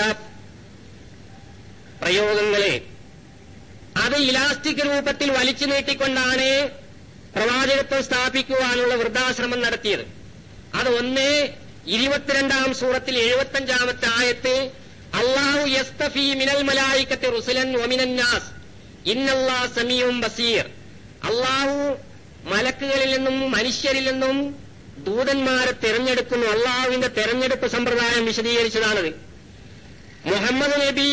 പ്രയോഗങ്ങളെ അത് ഇലാസ്റ്റിക് രൂപത്തിൽ വലിച്ചു നീട്ടിക്കൊണ്ടാണ് പ്രവാചകത്വം സ്ഥാപിക്കുവാനുള്ള വൃദ്ധാശ്രമം നടത്തിയത്. അത് 22-ാം സൂറത്തിൽ 75-ാമത്തെ ആയത്ത് അല്ലാഹു യസ്തഫി മിനൽ മലായികത്തി റുസുലൻ വമിനൻ നാസ് ഇന്നല്ലാഹ സമീഉൻ ബസീർ. അല്ലാഹു മലക്കുകളിൽ നിന്നും മനുഷ്യരിൽ നിന്നും ദൂതന്മാരെ തെരഞ്ഞെടുക്കുന്നു. അള്ളാഹുവിന്റെ തെരഞ്ഞെടുപ്പ് സമ്പ്രദായം വിശദീകരിച്ചതാണത്. മുഹമ്മദ് നബി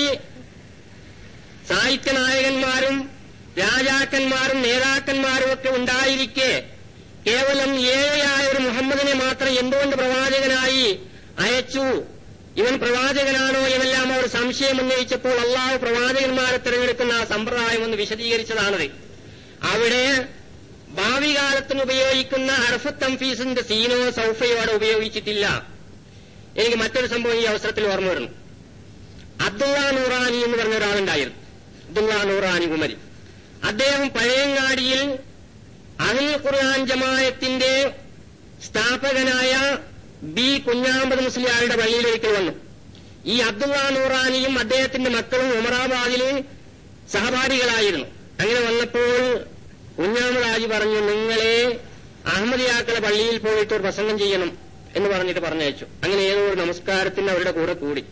സാഹിത്യനായകന്മാരും രാജാക്കന്മാരും നേതാക്കന്മാരും ഒക്കെ ഉണ്ടായിരിക്കെ കേവലം ഏഴയായ ഒരു മുഹമ്മദിനെ മാത്രം എന്തുകൊണ്ട് പ്രവാചകനായി അയച്ചു? ഇവൻ പ്രവാചകനാണോ എന്നെല്ലാം അവർ സംശയം ഉന്നയിച്ചപ്പോൾ അള്ളാഹു പ്രവാചകന്മാരെ തിരഞ്ഞെടുക്കുന്ന ആ സമ്പ്രദായം ഒന്ന് വിശദീകരിച്ചതാണത്. അവിടെ ഭാവി കാലത്തിന് ഉപയോഗിക്കുന്ന ഹർഫ് തംഫീസിന്റെ സീനോ സൗഫയോ അവിടെ ഉപയോഗിച്ചിട്ടില്ല. എനിക്ക് മറ്റൊരു സംഭവം ഈ അവസരത്തിൽ ഓർമ്മ വരുന്നു. അബ്ദുള്ള നൂറാനി എന്ന് പറഞ്ഞ ഒരാളുണ്ടായിരുന്നു, അബ്ദുള്ള നൂറാനി കുമരി. അദ്ദേഹം പഴയങ്ങാടിയിൽ അഹ്ലുൽ ഖുർആൻ ജമാഅത്തിന്റെ സ്ഥാപകനായ ബി കുഞ്ഞാമ്പത് മുസ്ലിയാരുടെ പള്ളിയിലേക്ക് വന്നു. ഈ അബ്ദുള്ള നൂറാനിയും അദ്ദേഹത്തിന്റെ മക്കളും ഉമറാബാദിലെ സഹപാഠികളായിരുന്നു. അങ്ങനെ വന്നപ്പോൾ കുഞ്ഞാമത് ഹാജി പറഞ്ഞു, നിങ്ങളെ അഹമ്മദിയാക്കളെ പള്ളിയിൽ പോയിട്ട് ഒരു പ്രസംഗം ചെയ്യണം എന്ന് പറഞ്ഞിട്ട് പറഞ്ഞയച്ചു. അങ്ങനെ ഏതോ ഒരു നമസ്കാരത്തിന് അവരുടെ കൂടെ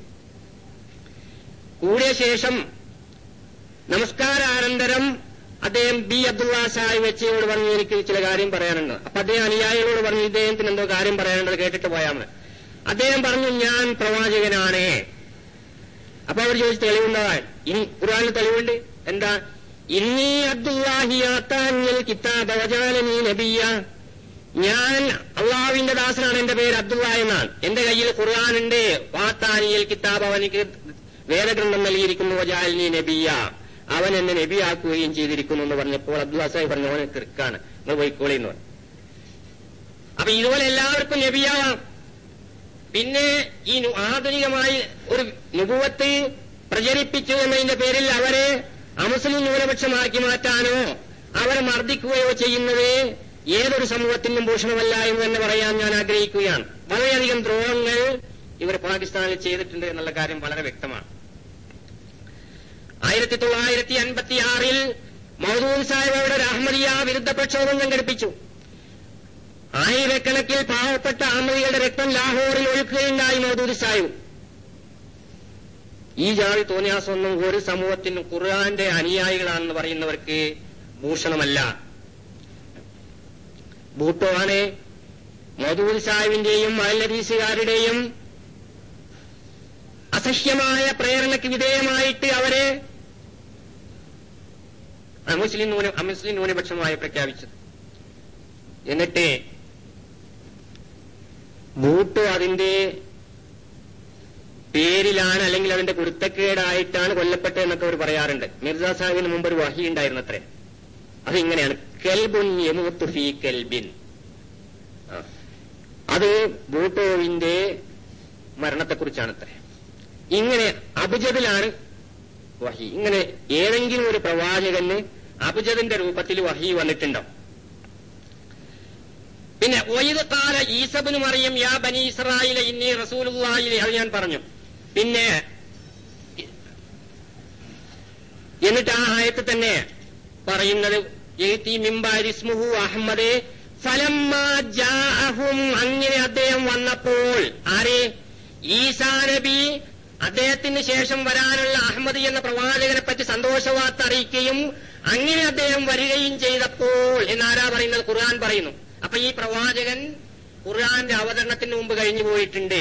കൂടിയ ശേഷം നമസ്കാരാനന്തരം അദ്ദേഹം ബി അബ്ദുള്ള സാഹിബ് വെച്ചയോട് പറഞ്ഞു, എനിക്ക് ചില കാര്യം പറയാനുണ്ട്. അപ്പൊ അദ്ദേഹം അനുയായികളോട് പറഞ്ഞു, ഇദ്ദേഹത്തിന് എന്തോ കാര്യം പറയാനുള്ളത് കേട്ടിട്ട് പോയാൽ മതി. അദ്ദേഹം പറഞ്ഞു, ഞാൻ പ്രവാചകനാണ്. അപ്പൊ അവർ ചോദിച്ചു, തെളിവുണ്ടാകാൻ? ഖുർആനിൽ തെളിവുണ്ട്. എന്താ? ഇന്നി അബ്ദുല്ലാഹി ആതാനിൽ കിതാബ വജഅലനി നബിയ്യ, ഞാൻ അള്ളാഹുവിന്റെ ദാസനാണ്, എന്റെ പേര് അബ്ദുള്ള എന്നാണ്, എന്റെ കയ്യിൽ ഖുർആനുണ്ട്. വാത്താനിയൽ കിതാബ്, അവനിക്ക് വേദഗ്രന്ഥം നൽകിയിരിക്കുന്നു. വജഅലനി നബിയ്യ, അവൻ എന്നെ നബിയാക്കുകയും ചെയ്തിരിക്കുന്നു എന്ന് പറഞ്ഞപ്പോൾ അബ്ദുള്ള സാഹിബ് പറഞ്ഞു, അവനെ കിർക്കാണ്, നിങ്ങൾ പോയിക്കോളി എന്ന് പറഞ്ഞു. അപ്പൊ ഇതുപോലെ എല്ലാവർക്കും നബിയാവാം. പിന്നെ ഈ ആധുനികമായി ഒരു നുബുവത്ത് പ്രചരിപ്പിച്ചു എന്നതിന്റെ പേരിൽ അവരെ അമുസ്ലിം ന്യൂനപക്ഷമാക്കി മാറ്റാനോ അവരെ മർദ്ദിക്കുകയോ ചെയ്യുന്നത് ഏതൊരു സമൂഹത്തിനും ഭൂഷണമല്ല എന്ന് തന്നെ പറയാൻ ഞാൻ ആഗ്രഹിക്കുകയാണ്. വളരെയധികം ദ്രോഹങ്ങൾ ഇവർ പാകിസ്ഥാനിൽ ചെയ്തിട്ടുണ്ട് എന്നുള്ള കാര്യം വളരെ വ്യക്തമാണ്. 1956 മൗദൂദ് സാഹിബ് അവിടെ അഹമ്മദിയ വിരുദ്ധ പ്രക്ഷോഭം സംഘടിപ്പിച്ചു. ആയിരക്കണക്കിൽ പാവപ്പെട്ട അഹമ്മദികളുടെ രക്തം ലാഹോറിൽ ഒഴുക്കുകയുണ്ടായി മൗദൂദ് സാഹിബ്. ഈ ജാതി തോന്നിയാസൊന്നും ഒരു സമൂഹത്തിനും ഖുർആന്റെ അനുയായികളാണെന്ന് പറയുന്നവർക്ക് ഭൂഷണമല്ല. ഭൂട്ടോ ആണ് മൗദൂദ് സാഹിബിന്റെയും അഹ്ലദീസുകാരുടെയും അസഹ്യമായ പ്രേരണയ്ക്ക് വിധേയമായിട്ട് അവരെ അമുസ്ലിം ന്യൂനപക്ഷമായി പ്രഖ്യാപിച്ചത്. എന്നിട്ട് ഭൂട്ടോ അതിന്റെ പേരിലാണ് അല്ലെങ്കിൽ അതിന്റെ കുരുത്തക്കേടായിട്ടാണ് കൊല്ലപ്പെട്ടത് എന്നൊക്കെ അവർ പറയാറുണ്ട്. മിർസ സാഹിബിന് മുമ്പ് ഒരു വഹി ഉണ്ടായിരുന്നത്രേ. അതിങ്ങനെയാണ്, കെൽബുൻ യമൂത്തു ഫീ കെൽബിൻ. അത് ഭൂട്ടോവിന്റെ മരണത്തെക്കുറിച്ചാണത്രേ. ഇങ്ങനെ അബുജദിലാണ് വഹി. ഇങ്ങനെ ഏതെങ്കിലും ഒരു പ്രവാചകന് അബുജദിന്റെ രൂപത്തിൽ വഹി വന്നിട്ടുണ്ടോ? പിന്നെ വഇദ് ഖാല ഈസ ഇബ്നു മറിയം യാ ബനി ഇസ്രായീല ഇന്നി റസൂലുള്ളാഹി, അത് ഞാൻ പറഞ്ഞു. പിന്നെ എന്നിട്ട് ആ ആയത്ത് തന്നെ പറയുന്നത് യഅതി മിൻ ബഅദി ഇസ്മുഹു അഹ്മദ് ഫലമ്മാ ജാഅഹും, അങ്ങനെ അദ്ദേഹം വന്നപ്പോൾ, ആരെ? ഈസാ നബി അദ്ദേഹത്തിന് ശേഷം വരാനുള്ള അഹ്മദ് എന്ന പ്രവാചകനെ പറ്റി സന്തോഷവാർത്ത അറിയിക്കുകയും അങ്ങനെ അദ്ദേഹം വരികയും ചെയ്തപ്പോൾ എന്നാരാ പറയുന്നത്? ഖുർആൻ പറയുന്നു. അപ്പൊ ഈ പ്രവാചകൻ ഖുർആന്റെ അവതരണത്തിന് മുമ്പ് കഴിഞ്ഞു പോയിട്ടുണ്ട്.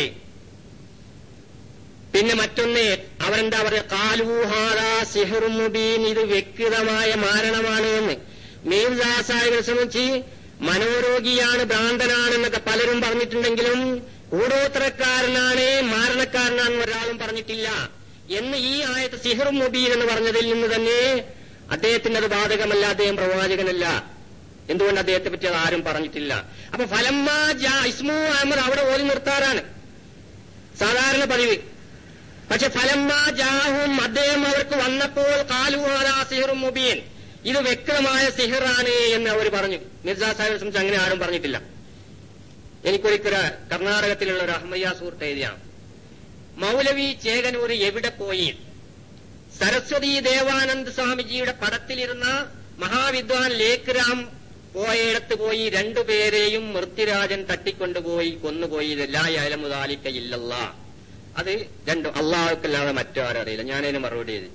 പിന്നെ മറ്റൊന്ന് അവരെന്താ പറയുക? ഖാലൂ ഹാദാ സിഹ്റുൻ മുബീൻ, ഇത് വ്യക്തമായ മാരണമാണ് എന്ന്. മിർസാ സാഹിബിനെ സംബന്ധിച്ച് മനോരോഗിയാണ്, ഭ്രാന്തനാണെന്നൊക്കെ പലരും പറഞ്ഞിട്ടുണ്ടെങ്കിലും കൂടോത്രക്കാരനാണ്, മാരണക്കാരനാണെന്ന് ഒരാളും പറഞ്ഞിട്ടില്ല എന്ന് ഈ ആയത്ത് സിഹ്റുൻ മുബീൻ എന്ന് പറഞ്ഞതിൽ നിന്ന് തന്നെ അദ്ദേഹത്തിന് അത് ബാധകമല്ല, അദ്ദേഹം പ്രവാചകനല്ല. എന്തുകൊണ്ട് അദ്ദേഹത്തെ പറ്റി അത് ആരും പറഞ്ഞിട്ടില്ല. അപ്പൊ ഫലമ്മാ ജാ ഇസ്മു അഹമ്മദ് അവിടെ ഓതി നിർത്താറാണ് സാധാരണ പതിവ്. പക്ഷെ ഫലമ്മാ ജാഹും, അദ്ദേഹം അവർക്ക് വന്നപ്പോൾ ഖാലൂ ഹാദാ സിഹ്റുൻ മുബീൻ, ഇത് വ്യക്തമായ സിഹറാണ് എന്ന് അവർ പറഞ്ഞു. മിർസാ സാഹിബിനെ സംബന്ധിച്ച് അങ്ങനെ ആരും പറഞ്ഞിട്ടില്ല. എനിക്കൊരിക്കൽ കർണാടകത്തിലുള്ള ഒരു അഹമ്മദിയ സുഹൃത്ത് എഴുതിയാണ്, മൗലവി ചേകനൂർ എവിടെ പോയി? സരസ്വതി ദേവാനന്ദ് സ്വാമിജിയുടെ പടത്തിലിരുന്ന മഹാവിദ്വാൻ ലേഖ്റാം പോയിടത്ത് പോയി രണ്ടുപേരെയും മൃത്യുരാജൻ തട്ടിക്കൊണ്ടുപോയി കൊന്നുപോയി. ലാ യഅലമു ദാലിക ഇല്ലല്ലാഹ്, അത് രണ്ടും അള്ളാഹുക്കല്ലാതെ മറ്റാരും അറിയില്ല. ഞാനതിന് മറുപടി ചെയ്തു,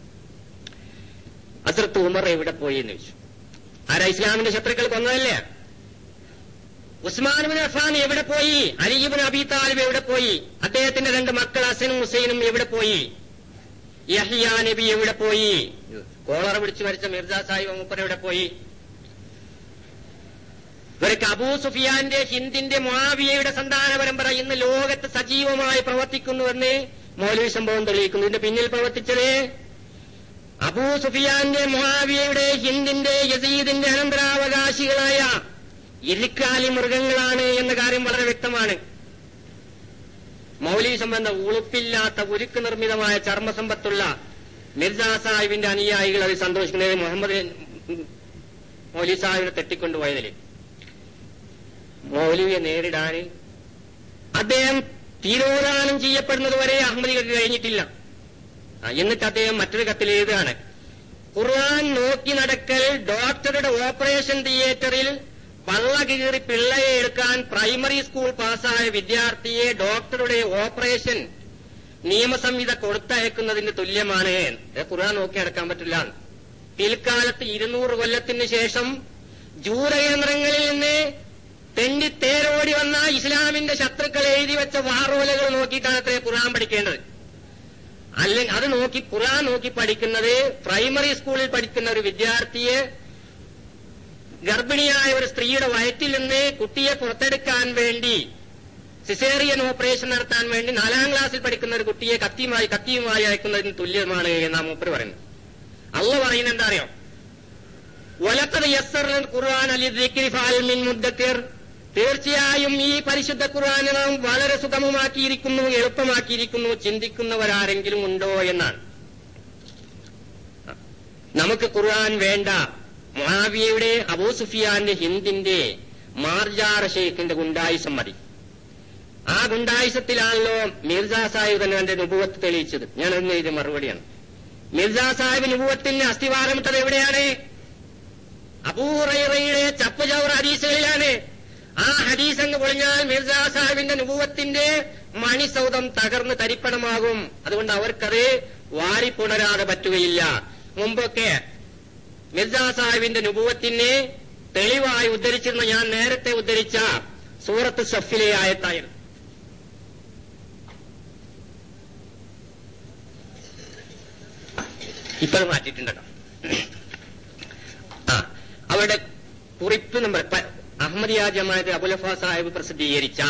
ഹസ്രത്ത് ഉമർ എവിടെ പോയി എന്ന് ചോദിച്ചു. ആരാ? ഇസ്ലാമിന്റെ ശത്രുക്കൾ കൊന്നതല്ലേ. ഉസ്മാൻ ഇബ്നു അഫ്ഫാൻ എവിടെ പോയി? അലി ഇബ്നു അബീ താലിബ് എവിടെ പോയി? അദ്ദേഹത്തിന്റെ രണ്ട് മക്കൾ ഹസനും ഹുസൈനും എവിടെ പോയി? യഹ്യ നബി എവിടെ പോയി? കോളറ പിടിച്ചു മരിച്ച മിർസാ സാഹിബ് മൂപ്പർ എവിടെ പോയി? ഇവർക്ക് അബൂ സുഫിയാന്റെ ഹിന്ദിന്റെ മുആവിയയുടെ സന്താന പരമ്പര ഇന്ന് ലോകത്ത് സജീവമായി പ്രവർത്തിക്കുന്നുവെന്ന് മൗലവി സംഭവം തെളിയിക്കുന്നു. ഇതിന്റെ പിന്നിൽ പ്രവർത്തിച്ചത് അബൂ സുഫിയാന്റെ മുആവിയയുടെ ഹിന്ദിന്റെ യസീദിന്റെ അനന്തരാവകാശികളായ ഇരിക്കാലി മൃഗങ്ങളാണ് എന്ന കാര്യം വളരെ വ്യക്തമാണ്. മൗലവി സംബന്ധ ഉളുപ്പില്ലാത്ത ഉരുക്ക് നിർമ്മിതമായ ചർമ്മസമ്പത്തുള്ള മിർസാ സാഹിബിന്റെ അനുയായികൾ അത് സന്തോഷിക്കുന്നത് മുഹമ്മദ് മൗലവി സാഹിബിനെ തെറ്റിക്കൊണ്ടുപോയതിൽ. മൗലവിയെ നേരിടാൻ അദ്ദേഹം തിരോധാനം ചെയ്യപ്പെടുന്നതുവരെ അഹമ്മദികൾക്ക് കഴിഞ്ഞിട്ടില്ല. എന്നിട്ട് അദ്ദേഹം മറ്റൊരു കത്തിൽ എഴുതുകയാണ്, ഖുർആൻ നോക്കി നടക്കൽ ഡോക്ടറുടെ ഓപ്പറേഷൻ തിയേറ്ററിൽ പള്ള കീറി പിള്ളയെ എടുക്കാൻ പ്രൈമറി സ്കൂൾ പാസ്സായ വിദ്യാർത്ഥിയെ ഡോക്ടറുടെ ഓപ്പറേഷൻ നിയമസംഹിത കൊടുത്തയക്കുന്നതിന് തുല്യമാണ്. ഖുർആൻ നോക്കി നടക്കാൻ പറ്റില്ല. പിൽക്കാലത്ത് 200 കൊല്ലത്തിന് ശേഷം ജൂതകേന്ദ്രങ്ങളിൽ നിന്ന് തെണ്ടിത്തേരോടി വന്ന ഇസ്ലാമിന്റെ ശത്രുക്കൾ എഴുതി വെച്ച വാറോലകൾ നോക്കിയിട്ടാണ് അത്രേ ഖുർആൻ പഠിക്കേണ്ടത്. അല്ലെങ്കിൽ അത് നോക്കി ഖുർആൻ നോക്കി പഠിക്കുന്നത് പ്രൈമറി സ്കൂളിൽ പഠിക്കുന്ന ഒരു വിദ്യാർത്ഥിയെ ഗർഭിണിയായ ഒരു സ്ത്രീയുടെ വയറ്റിൽ നിന്ന് കുട്ടിയെ പുറത്തെടുക്കാൻ വേണ്ടി സിസേറിയൻ ഓപ്പറേഷൻ നടത്താൻ വേണ്ടി 4ാം ക്ലാസ്സിൽ പഠിക്കുന്ന ഒരു കുട്ടിയെ കത്തിയുമായി അയക്കുന്നതിന് തുല്യമാണ് എന്നാ മൂപ്പര് പറയുന്നത്. അള്ളാഹ് പറയുന്നത് എന്താ അറിയോ? വലഖദ് യസ്സർനൽ ഖുർആന ലിദ്ദിക്രി ഫഹൽ മിൻ മുദ്ദക്കിർ. തീർച്ചയായും ഈ പരിശുദ്ധ ഖുർആൻ നാം വളരെ സുഗമമാക്കിയിരിക്കുന്നു, എളുപ്പമാക്കിയിരിക്കുന്നു, ചിന്തിക്കുന്നവരാരെങ്കിലും ഉണ്ടോ എന്നാണ്. നമുക്ക് ഖുർആൻ വേണ്ട. മുആവിയയുടെ അബൂ സുഫിയാന്റെ ഹിന്ദിന്റെ മാർജാർ ഷെയ്ഖിന്റെ ഗുണ്ടായിസം മതി. ആ ഗുണ്ടായിസത്തിലാണല്ലോ മിർജാ സാഹിബ് തന്നെ തന്റെ നുബുവത്ത് തെളിയിച്ചത്. ഞാൻ എന്ന് എഴുതിയ മറുപടിയാണ്. മിർജാ സാഹിബ് നുബുവത്തിന് അസ്ഥിവാരമിട്ടത് എവിടെയാണ്? അബൂ ഹുറൈറയുടെ ചപ്പുചവർ ഹദീസുകളിലാണ്. ആ ഹദീസ് അങ്ങ് പൊളിഞ്ഞാൽ മിർജാ സാഹിബിന്റെ നുബുവത്തിന്റെ മണിസൗധം തകർന്ന് തരിപ്പണമാകും. അതുകൊണ്ട് അവർക്കത് വാരിപ്പുണരാതെ പറ്റുകയില്ല. മുമ്പൊക്കെ മിർജാ സാഹിബിന്റെ നുബുവത്തിനെ തെളിവായി ഉദ്ധരിച്ചിരുന്ന ഞാൻ നേരത്തെ ഉദ്ധരിച്ച സൂറത്ത് സഫിലെ ആയത്തായിരുന്നു. ഇപ്പോൾ മാറ്റിയിട്ടുണ്ടോ? അവരുടെ കുറിപ്പ് നമ്പർ അഹമ്മദിയ ജമാഅത്ത് അബുലഫ സാഹിബ് പ്രസിദ്ധീകരിച്ച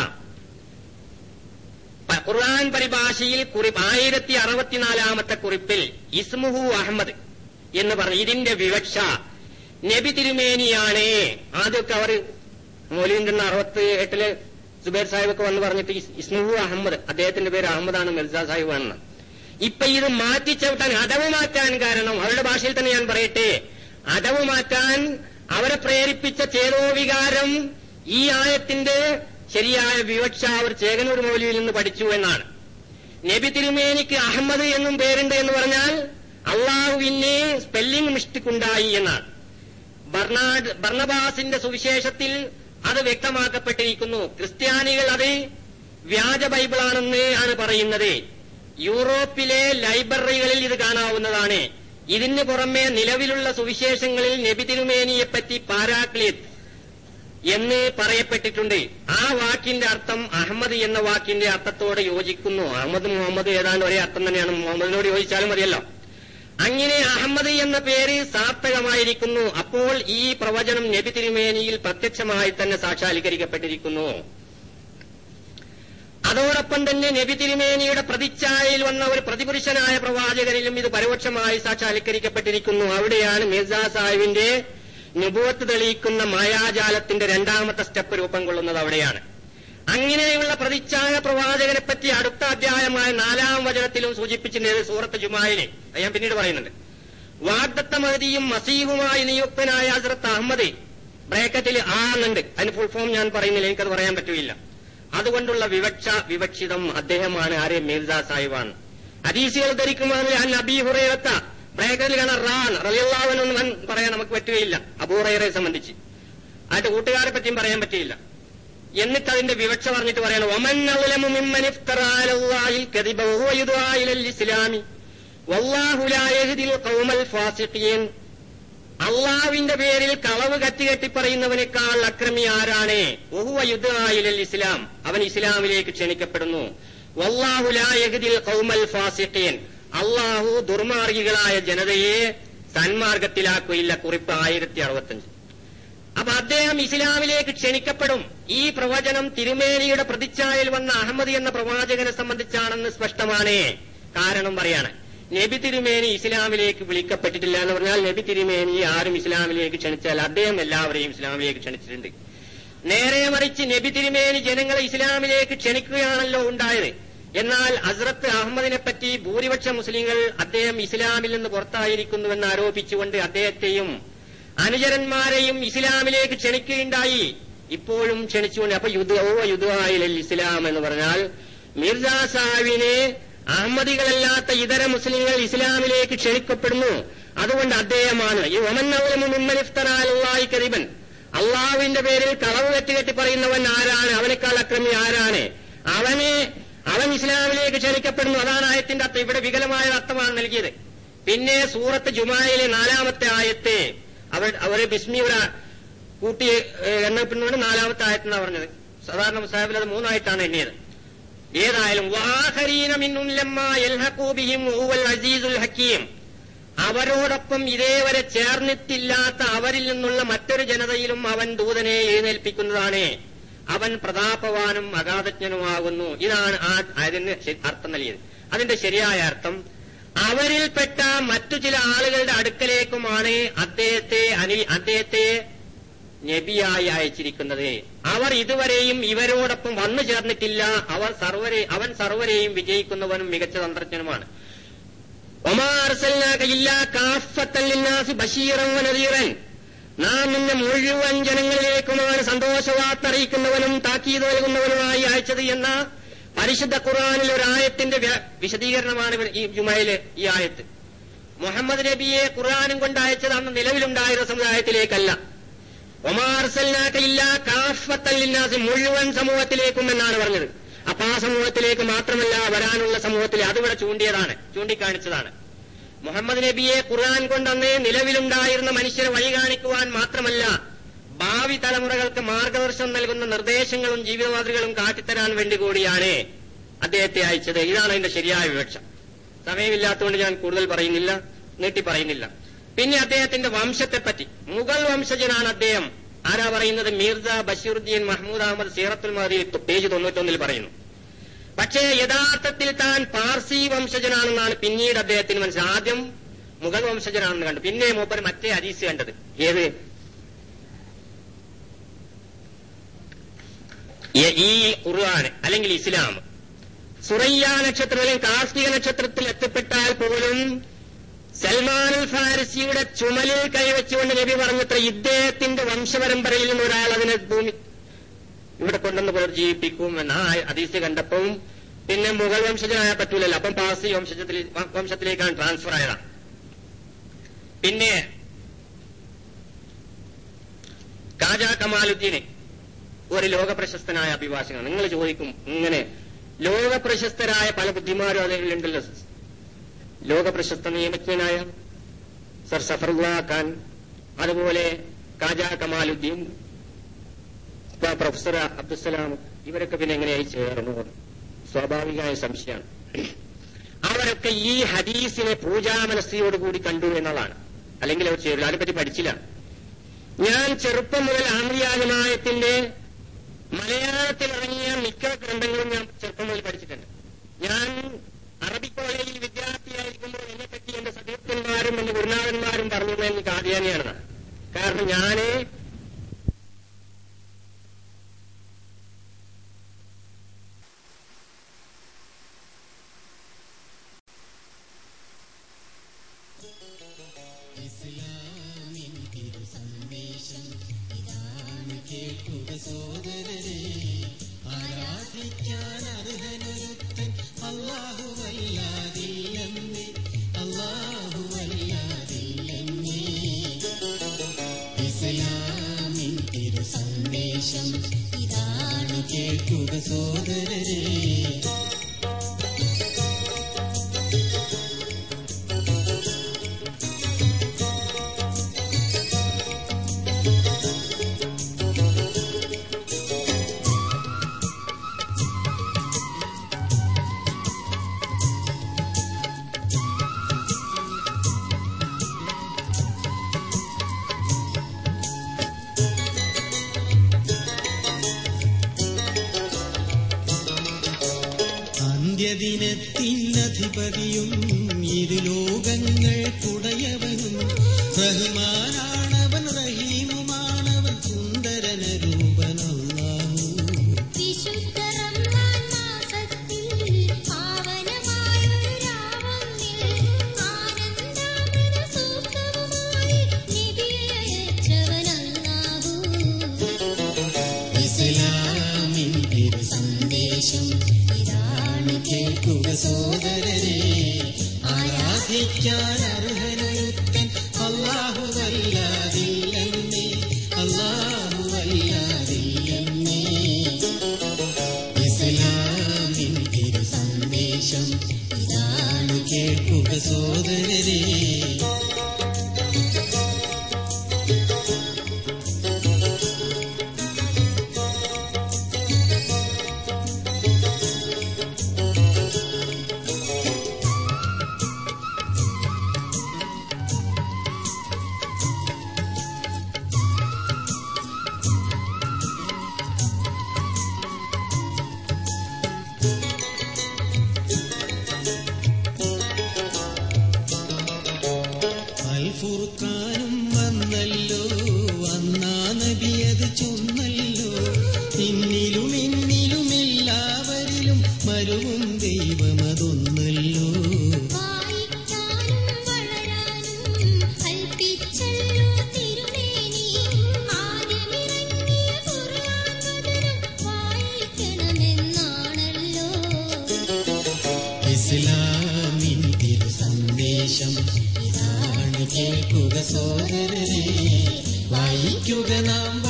ഖുർആൻ പരിഭാഷയിൽ 1064 കുറിപ്പിൽ ഇസ്മുഹു അഹമ്മദ് എന്ന് പറഞ്ഞു. ഇതിന്റെ വിവക്ഷ നബി തിരുമേനിയാണ്. ആദ്യമൊക്കെ അവർ മൗലവിന്റെ 68 സുബൈർ സാഹിബൊക്കെ വന്ന് പറഞ്ഞിട്ട് ഇസ്മുഹു അഹമ്മദ്, അദ്ദേഹത്തിന്റെ പേര് അഹമ്മദാണ്, മിർജാ സാഹിബ് ആണെന്ന്. ഇപ്പൊ ഇത് മാറ്റിച്ചവിട്ടാൻ, അടവ് മാറ്റാൻ കാരണം അവരുടെ ഭാഷയിൽ തന്നെ ഞാൻ പറയട്ടെ, അടവ് മാറ്റാൻ അവരെ പ്രേരിപ്പിച്ച ചേതോവികാരം ഈ ആയത്തിന്റെ ശരിയായ വിവക്ഷ അവർ ചേകനൂർ മൗലവിയിൽ നിന്ന് പഠിച്ചു എന്നാണ്. നബി തിരുമേനിക്ക് അഹമ്മദ് എന്നും പേരുണ്ട് എന്ന് പറഞ്ഞാൽ അള്ളാഹുവിന് സ്പെല്ലിംഗ് മിസ്റ്റേക്ക് ഉണ്ടായി എന്നാണ്. ബർണബാസിന്റെ സുവിശേഷത്തിൽ അത് വ്യക്തമാക്കപ്പെട്ടിരിക്കുന്നു. ക്രിസ്ത്യാനികൾ അത് വ്യാജ ബൈബിളാണെന്ന് ആണ് പറയുന്നത്. യൂറോപ്പിലെ ലൈബ്രറികളിൽ ഇത് കാണാവുന്നതാണ്. ഇതിന് പുറമെ നിലവിലുള്ള സുവിശേഷങ്ങളിൽ നബി തിരുമേനിയെപ്പറ്റി പാരാക്ലിത്ത് എന്ന് പറയപ്പെട്ടിട്ടുണ്ട്. ആ വാക്കിന്റെ അർത്ഥം അഹമ്മദ് എന്ന വാക്കിന്റെ അർത്ഥത്തോട് യോജിക്കുന്നു. അഹമ്മദ് മുഹമ്മദ് ഏതാണ്ട് ഒരേ അർത്ഥം തന്നെയാണ്. മുഹമ്മദിനോട് യോജിച്ചാലും മതിയല്ലോ. അങ്ങനെ അഹമ്മദ് എന്ന പേര് സാർത്ഥകമായിരിക്കുന്നു. അപ്പോൾ ഈ പ്രവചനം നബി തിരുമേനിയിൽ പ്രത്യക്ഷമായി തന്നെ സാക്ഷാത്കരിക്കപ്പെട്ടിരിക്കുന്നു. അതോടൊപ്പം തന്നെ നബി തിരുമേനിയുടെ പ്രതിച്ഛായയിൽ വന്ന ഒരു പ്രതിപുരുഷനായ പ്രവാചകനിലും ഇത് പരോക്ഷമായി സാക്ഷാത്കരിക്കപ്പെട്ടിരിക്കുന്നു. അവിടെയാണ് മിർജാ സാഹിബിന്റെ നുബുവത്ത് തെളിയിക്കുന്ന മായാജാലത്തിന്റെ 2ാമത്തെ സ്റ്റെപ്പ് രൂപം കൊള്ളുന്നത്. അവിടെയാണ് അങ്ങനെയുള്ള പ്രതിച്ഛായ പ്രവാചകനെപ്പറ്റി അടുത്ത അധ്യായമായ 4ാം വചനത്തിലും സൂചിപ്പിച്ചിട്ടുണ്ട്. സൂറത്ത് ജുമായിലെ ഞാൻ പിന്നീട് പറയുന്നുണ്ട്. വാഗ്ദത്ത മഹദിയും മസീഹുമായി നിയുക്തനായ ഹസ്രത്ത് അഹമ്മദ് ബ്രാക്കറ്റിൽ ആന്നുണ്ട്. അതിന് ഫുൾ ഫോം ഞാൻ പറയുന്നില്ല, എനിക്കത് പറയാൻ പറ്റുകയില്ല. അതുകൊണ്ടുള്ള വിവക്ഷിതം അദ്ദേഹമാണ്. ആരെ? മിർജാ സാഹിബാണ്. ഹദീസുകൾ ധരിക്കുമ്പോൾ അൻ അബീ ഹുറൈറത്ത ബ്രാക്കറ്റിൽ കാണാൻ റാൻ റളിയല്ലാഹു അൻഹു എന്ന് പറയാൻ നമുക്ക് പറ്റുകയില്ല. അബൂ ഹുറൈറയെ സംബന്ധിച്ച് അതിന്റെ കൂട്ടുകാരെ പറ്റിയും പറയാൻ പറ്റിയില്ല. എന്നിട്ട് അതിന്റെ വിവക്ഷ പറഞ്ഞിട്ട് പറയണം, വമൻ അളമു മിമ്മൻ ഇഫ്തറാ അലല്ലാഹിൽ കദിബ വഹുവ യുദ്ആ ഇലൽ ഇസ്ലാമി വല്ലാഹു ലാ യഹ്ദിൽ ഖൗമൽ ഫാസിഖീൻ. അള്ളാഹുവിന്റെ പേരിൽ കളവ് കെട്ടി പറയുന്നവനേക്കാൾ അക്രമി ആരാണ്? വഹുവ യുദ്ആ ഇലൽ ഇസ്ലാം, അവൻ ഇസ്ലാമിലേക്ക് ക്ഷണിക്കപ്പെടുന്നു. വല്ലാഹു ലാ യഹ്ദിൽ ഖൗമൽ ഫാസിഖീൻ, അള്ളാഹു ദുർമാർഗികളായ ജനതയെ സന്മാർഗത്തിലാക്കുകയില്ല. കുറിപ്പ് 1065. അപ്പൊ അദ്ദേഹം ഇസ്ലാമിലേക്ക് ക്ഷണിക്കപ്പെടും. ഈ പ്രവചനം തിരുമേനിയുടെ പ്രതിച്ഛായയിൽ വന്ന അഹമ്മദ് എന്ന പ്രവാചകനെ സംബന്ധിച്ചാണെന്ന് സ്പഷ്ടമാണ്. കാരണം പറയാണ്, നബി തിരുമേനി ഇസ്ലാമിലേക്ക് വിളിക്കപ്പെട്ടിട്ടില്ല എന്ന് പറഞ്ഞാൽ നബി തിരുമേനി ആരും ഇസ്ലാമിലേക്ക് ക്ഷണിച്ചാൽ അദ്ദേഹം എല്ലാവരെയും ഇസ്ലാമിലേക്ക് ക്ഷണിച്ചിട്ടുണ്ട്. നേരെ മറിച്ച് നബി തിരുമേനി ജനങ്ങളെ ഇസ്ലാമിലേക്ക് ക്ഷണിക്കുകയാണല്ലോ ഉണ്ടായത്. എന്നാൽ ഹസ്രത്ത് അഹമ്മദിനെപ്പറ്റി ഭൂരിപക്ഷ മുസ്ലിങ്ങൾ അദ്ദേഹം ഇസ്ലാമിൽ നിന്ന് പുറത്തായിരിക്കുന്നുവെന്ന് ആരോപിച്ചുകൊണ്ട് അദ്ദേഹത്തെയും അനുചരന്മാരെയും ഇസ്ലാമിലേക്ക് ക്ഷണിക്കുകയുണ്ടായി. ഇപ്പോഴും ക്ഷണിച്ചുകൊണ്ട്. അപ്പൊ യുദ്ധായിലൽ ഇസ്ലാം എന്ന് പറഞ്ഞാൽ മിർജാ സാഹിബിനെ അഹമ്മദികളല്ലാത്ത ഇതര മുസ്ലിങ്ങൾ ഇസ്ലാമിലേക്ക് ക്ഷണിക്കപ്പെടുന്നു. അതുകൊണ്ട് അദ്ദേഹമാണ് ഈ ഒമന്നവലമുമ്മിഫ്തറായി കരിബൻ, അള്ളാഹുവിന്റെ പേരിൽ കളവ് കെട്ടി പറയുന്നവൻ ആരാണ്? അവനേക്കാൾ അക്രമി ആരാണ്? അവൻ ഇസ്ലാമിലേക്ക് ക്ഷണിക്കപ്പെടുന്നു. അതാണ് ആയത്തിന്റെ അർത്ഥം. ഇവിടെ വികലമായ അർത്ഥമാണ് നൽകിയത്. പിന്നെ സൂറത്ത് ജുമായിലെ 4-ാമത്തെ ആയത്തെ അവരെ ബിസ്മിയുടെ കൂട്ടി എണ്ണപ്പെടുന്നതുകൊണ്ട് 4-ാമത്തെ ആയത്തെന്നാണ് പറഞ്ഞത്. സാധാരണ മുസാഹിബിൽ അത് 3 ആയിട്ടാണ് എണ്ണിയത്. ഏതായാലും വാഹരീന മിൻഹും ലമ്മാ യൽഹഖൂ ബിഹിം വഹുവൽ അസീസുൽ ഹക്കീം, അവരോടൊപ്പം ഇതേവരെ ചേർന്നിട്ടില്ലാത്ത അവരിൽ നിന്നുള്ള മറ്റൊരു ജനതയിലും അവൻ ദൂതനെ എഴുന്നേൽപ്പിക്കുന്നതാണ്. അവൻ പ്രതാപവാനും അഗാധജ്ഞനുമാകുന്നു. ഇതാണ് അതിന് അർത്ഥം നൽകിയത്. അതിന്റെ ശരിയായ അർത്ഥം, അവരിൽപ്പെട്ട മറ്റു ചില ആളുകളുടെ അടുക്കലേക്കുമാണ് അദ്ദേഹത്തെ നബിയായി അയച്ചിരിക്കുന്നത്. അവർ ഇതുവരെയും ഇവരോടൊപ്പം വന്നു ചേർന്നിട്ടില്ല. അവൻ സർവരെയും വിജയിക്കുന്നവനും മികച്ച തന്ത്രജ്ഞനുമാണ്. വമാ അർസൽനാക ഇല്ലാ കാഫത്തൻ ലിന്നാസി ബശീറൻ വനദീറൻ, നാം നിന്നെ മുഴുവൻ ജനങ്ങളിലേക്കുമാണ് സന്തോഷവാർത്ത അറിയിക്കുന്നവനും താക്കീത് നൽകുന്നവനുമായി അയച്ചത് എന്ന പരിശുദ്ധ ഖുർആനിൽ ഒരു ആയത്തിന്റെ വിശദീകരണമാണ് ഈ ജുമയിലെ ഈ ആയത്ത്. മുഹമ്മദ് നബിയെ ഖുർആനും കൊണ്ട് അയച്ചത് അന്ന് നിലവിലുണ്ടായിരുന്ന സമുദായത്തിലേക്കല്ല. വമാ അർസൽനാക ഇല്ലാ കാഫത്തൻ ലിന്നാസി, മുഴുവൻ സമൂഹത്തിലേക്കും എന്നാണ് പറഞ്ഞത്. അപ്പൊ ആ സമൂഹത്തിലേക്ക് മാത്രമല്ല, വരാനുള്ള സമൂഹത്തിലെ അതിവിടെ ചൂണ്ടിക്കാണിച്ചതാണ്. മുഹമ്മദ് നബിയെ ഖുർആൻ കൊണ്ടന്നേ നിലവിലുണ്ടായിരുന്ന മനുഷ്യരെ വഴി കാണിക്കുവാൻ മാത്രമല്ല, ഭാവി തലമുറകൾക്ക് മാർഗദർശനം നൽകുന്ന നിർദ്ദേശങ്ങളും ജീവിതമാതൃകളും കാട്ടിത്തരാൻ വേണ്ടി കൂടിയാണ് അദ്ദേഹത്തെ അയച്ചത്. ഇതാണ് അതിന്റെ ശരിയായ വിവക്ഷ. സമയമില്ലാത്തതുകൊണ്ട് ഞാൻ കൂടുതൽ നീട്ടി പറയുന്നില്ല. പിന്നെ അദ്ദേഹത്തിന്റെ വംശത്തെപ്പറ്റി, മുഗൾ വംശജനാണ് അദ്ദേഹം. ആരാ പറയുന്നത്? മീർസ ബഷീറുദ്ദീൻ മഹ്മൂദ് അഹമ്മദ് സീറത്തുൽ മഹദി പേജ് 91 പറയുന്നു. പക്ഷേ യഥാർത്ഥത്തിൽ താൻ പാർസി വംശജനാണെന്നാണ് പിന്നീട് അദ്ദേഹത്തിന് മനസ്സിലായി. ആദ്യം മുഗൾ വംശജനാണെന്ന് കണ്ടു, പിന്നെ മൂപ്പർ മറ്റേ ഹദീസ് കണ്ടത്. ഏത്? ഈ ഖുർആൻ അല്ലെങ്കിൽ ഇസ്ലാം സുറയ്യ നക്ഷത്രം അല്ലെങ്കിൽ കാർത്തിക നക്ഷത്രത്തിൽ എത്തിപ്പെട്ടാൽ പോലും സൽമാനുൽ ഫാരിസിയുടെ ചുമലിൽ കൈവച്ചുകൊണ്ട് നബി പറഞ്ഞത്ര ഇദ്ദേഹത്തിന്റെ വംശപരമ്പരയിൽ നിന്ന് ഒരാൾ അതിനെ ഭൂമി ഇവിടെ കൊണ്ടുവന്ന് പുനർജീവിപ്പിക്കും എന്ന ഹദീസ് കണ്ടപ്പോൾ പിന്നെ മുഗൾ വംശജനായാൽ പറ്റൂലല്ലോ. അപ്പം പാർസി വംശത്തിലേക്കാണ് ട്രാൻസ്ഫർ ആയതാണ്. പിന്നെ ഖാജാ കമാലുദ്ദീന് ഒരു ലോകപ്രശസ്തനായ അഭിഭാഷകനാണ്. നിങ്ങൾ ചോദിക്കും, ഇങ്ങനെ ലോകപ്രശസ്തരായ പല ബുദ്ധിമാരും അതിലുണ്ടല്ലോ. ലോകപ്രശസ്ത നിയമജ്ഞനായ സർ സഫറുല്ലാ ഖാൻ, അതുപോലെ ഖാജാ കമാലുദ്ദീൻ, പ്രൊഫസർ അബ്ദുസലാം, ഇവരൊക്കെ പിന്നെ എങ്ങനെയായി ചേർന്നു? സ്വാഭാവികമായ സംശയമാണ്. അവരൊക്കെ ഈ ഹദീസിനെ പൂജാമനസ്സയോടുകൂടി കണ്ടു എന്നുള്ളതാണ്. അല്ലെങ്കിൽ അവർ ചേരില്ല, അതിനെപ്പറ്റി പഠിച്ചില്ല. ഞാൻ ചെറുപ്പം മുതൽ ആമ്രിയാജമായത്തിന്റെ മലയാളത്തിൽ ഇറങ്ങിയ മിക്ക ഗ്രന്ഥങ്ങളും ഞാൻ ചെറുപ്പം മുതൽ പഠിച്ചിട്ടുണ്ട്. ഞാൻ അറബിക് കോളേജിൽ വിദ്യാർത്ഥിയായിരിക്കുമ്പോൾ എന്നെപ്പറ്റി എന്റെ സതീർത്ഥന്മാരും എന്റെ ഗുരുനാഥന്മാരും പറഞ്ഞത് എനിക്ക് ആദ്യാനിയാണ്. കാരണം ഞാന് ദിനത്തിനധിപതിയും ഇരുലോകങ്ങൾക്കുടയവനും റഹ്മാനാണവൻ റഹീമുമാണവൻ സുന്ദരനരൂപനല്ലാഹു. വിശുദ്ധ റമളാൻ മാസത്തിൽ പാവനമായൊരു രാവൊന്നിൽ ആനന്ദാമൃത സൂക്തവുമായി നബിയെ അയച്ചവനല്ലാഹു. ഇസ്ലാമിൻ തിരു സന്ദേശം കേൾക്കുക സോദര സ്തുതിക്കാൻ അർഹനൊരുത്തൻ അല്ലാഹുവല്ലാതില്ലെന്നേ, അല്ലാഹുവല്ലാതില്ലെന്നേ. ഇസ്ലാമിൻ തിരു സന്ദേശം ഇതാണ് കേൾക്കുക സോദരരേ. ഫുർഖാനും വന്നല്ലോ, അന്നാ നബിയത് ചൊന്നല്ലോ. നിന്നിലും എന്നിലും എല്ലാവരിലും മരുവും ദൈവമതൊന്നല്ലോ. ഇസ്ലാമിൻ തിരു സന്ദേശം ഇതാണ് കേൾക്കുക സോദരരേ. വായിക്കുക നാം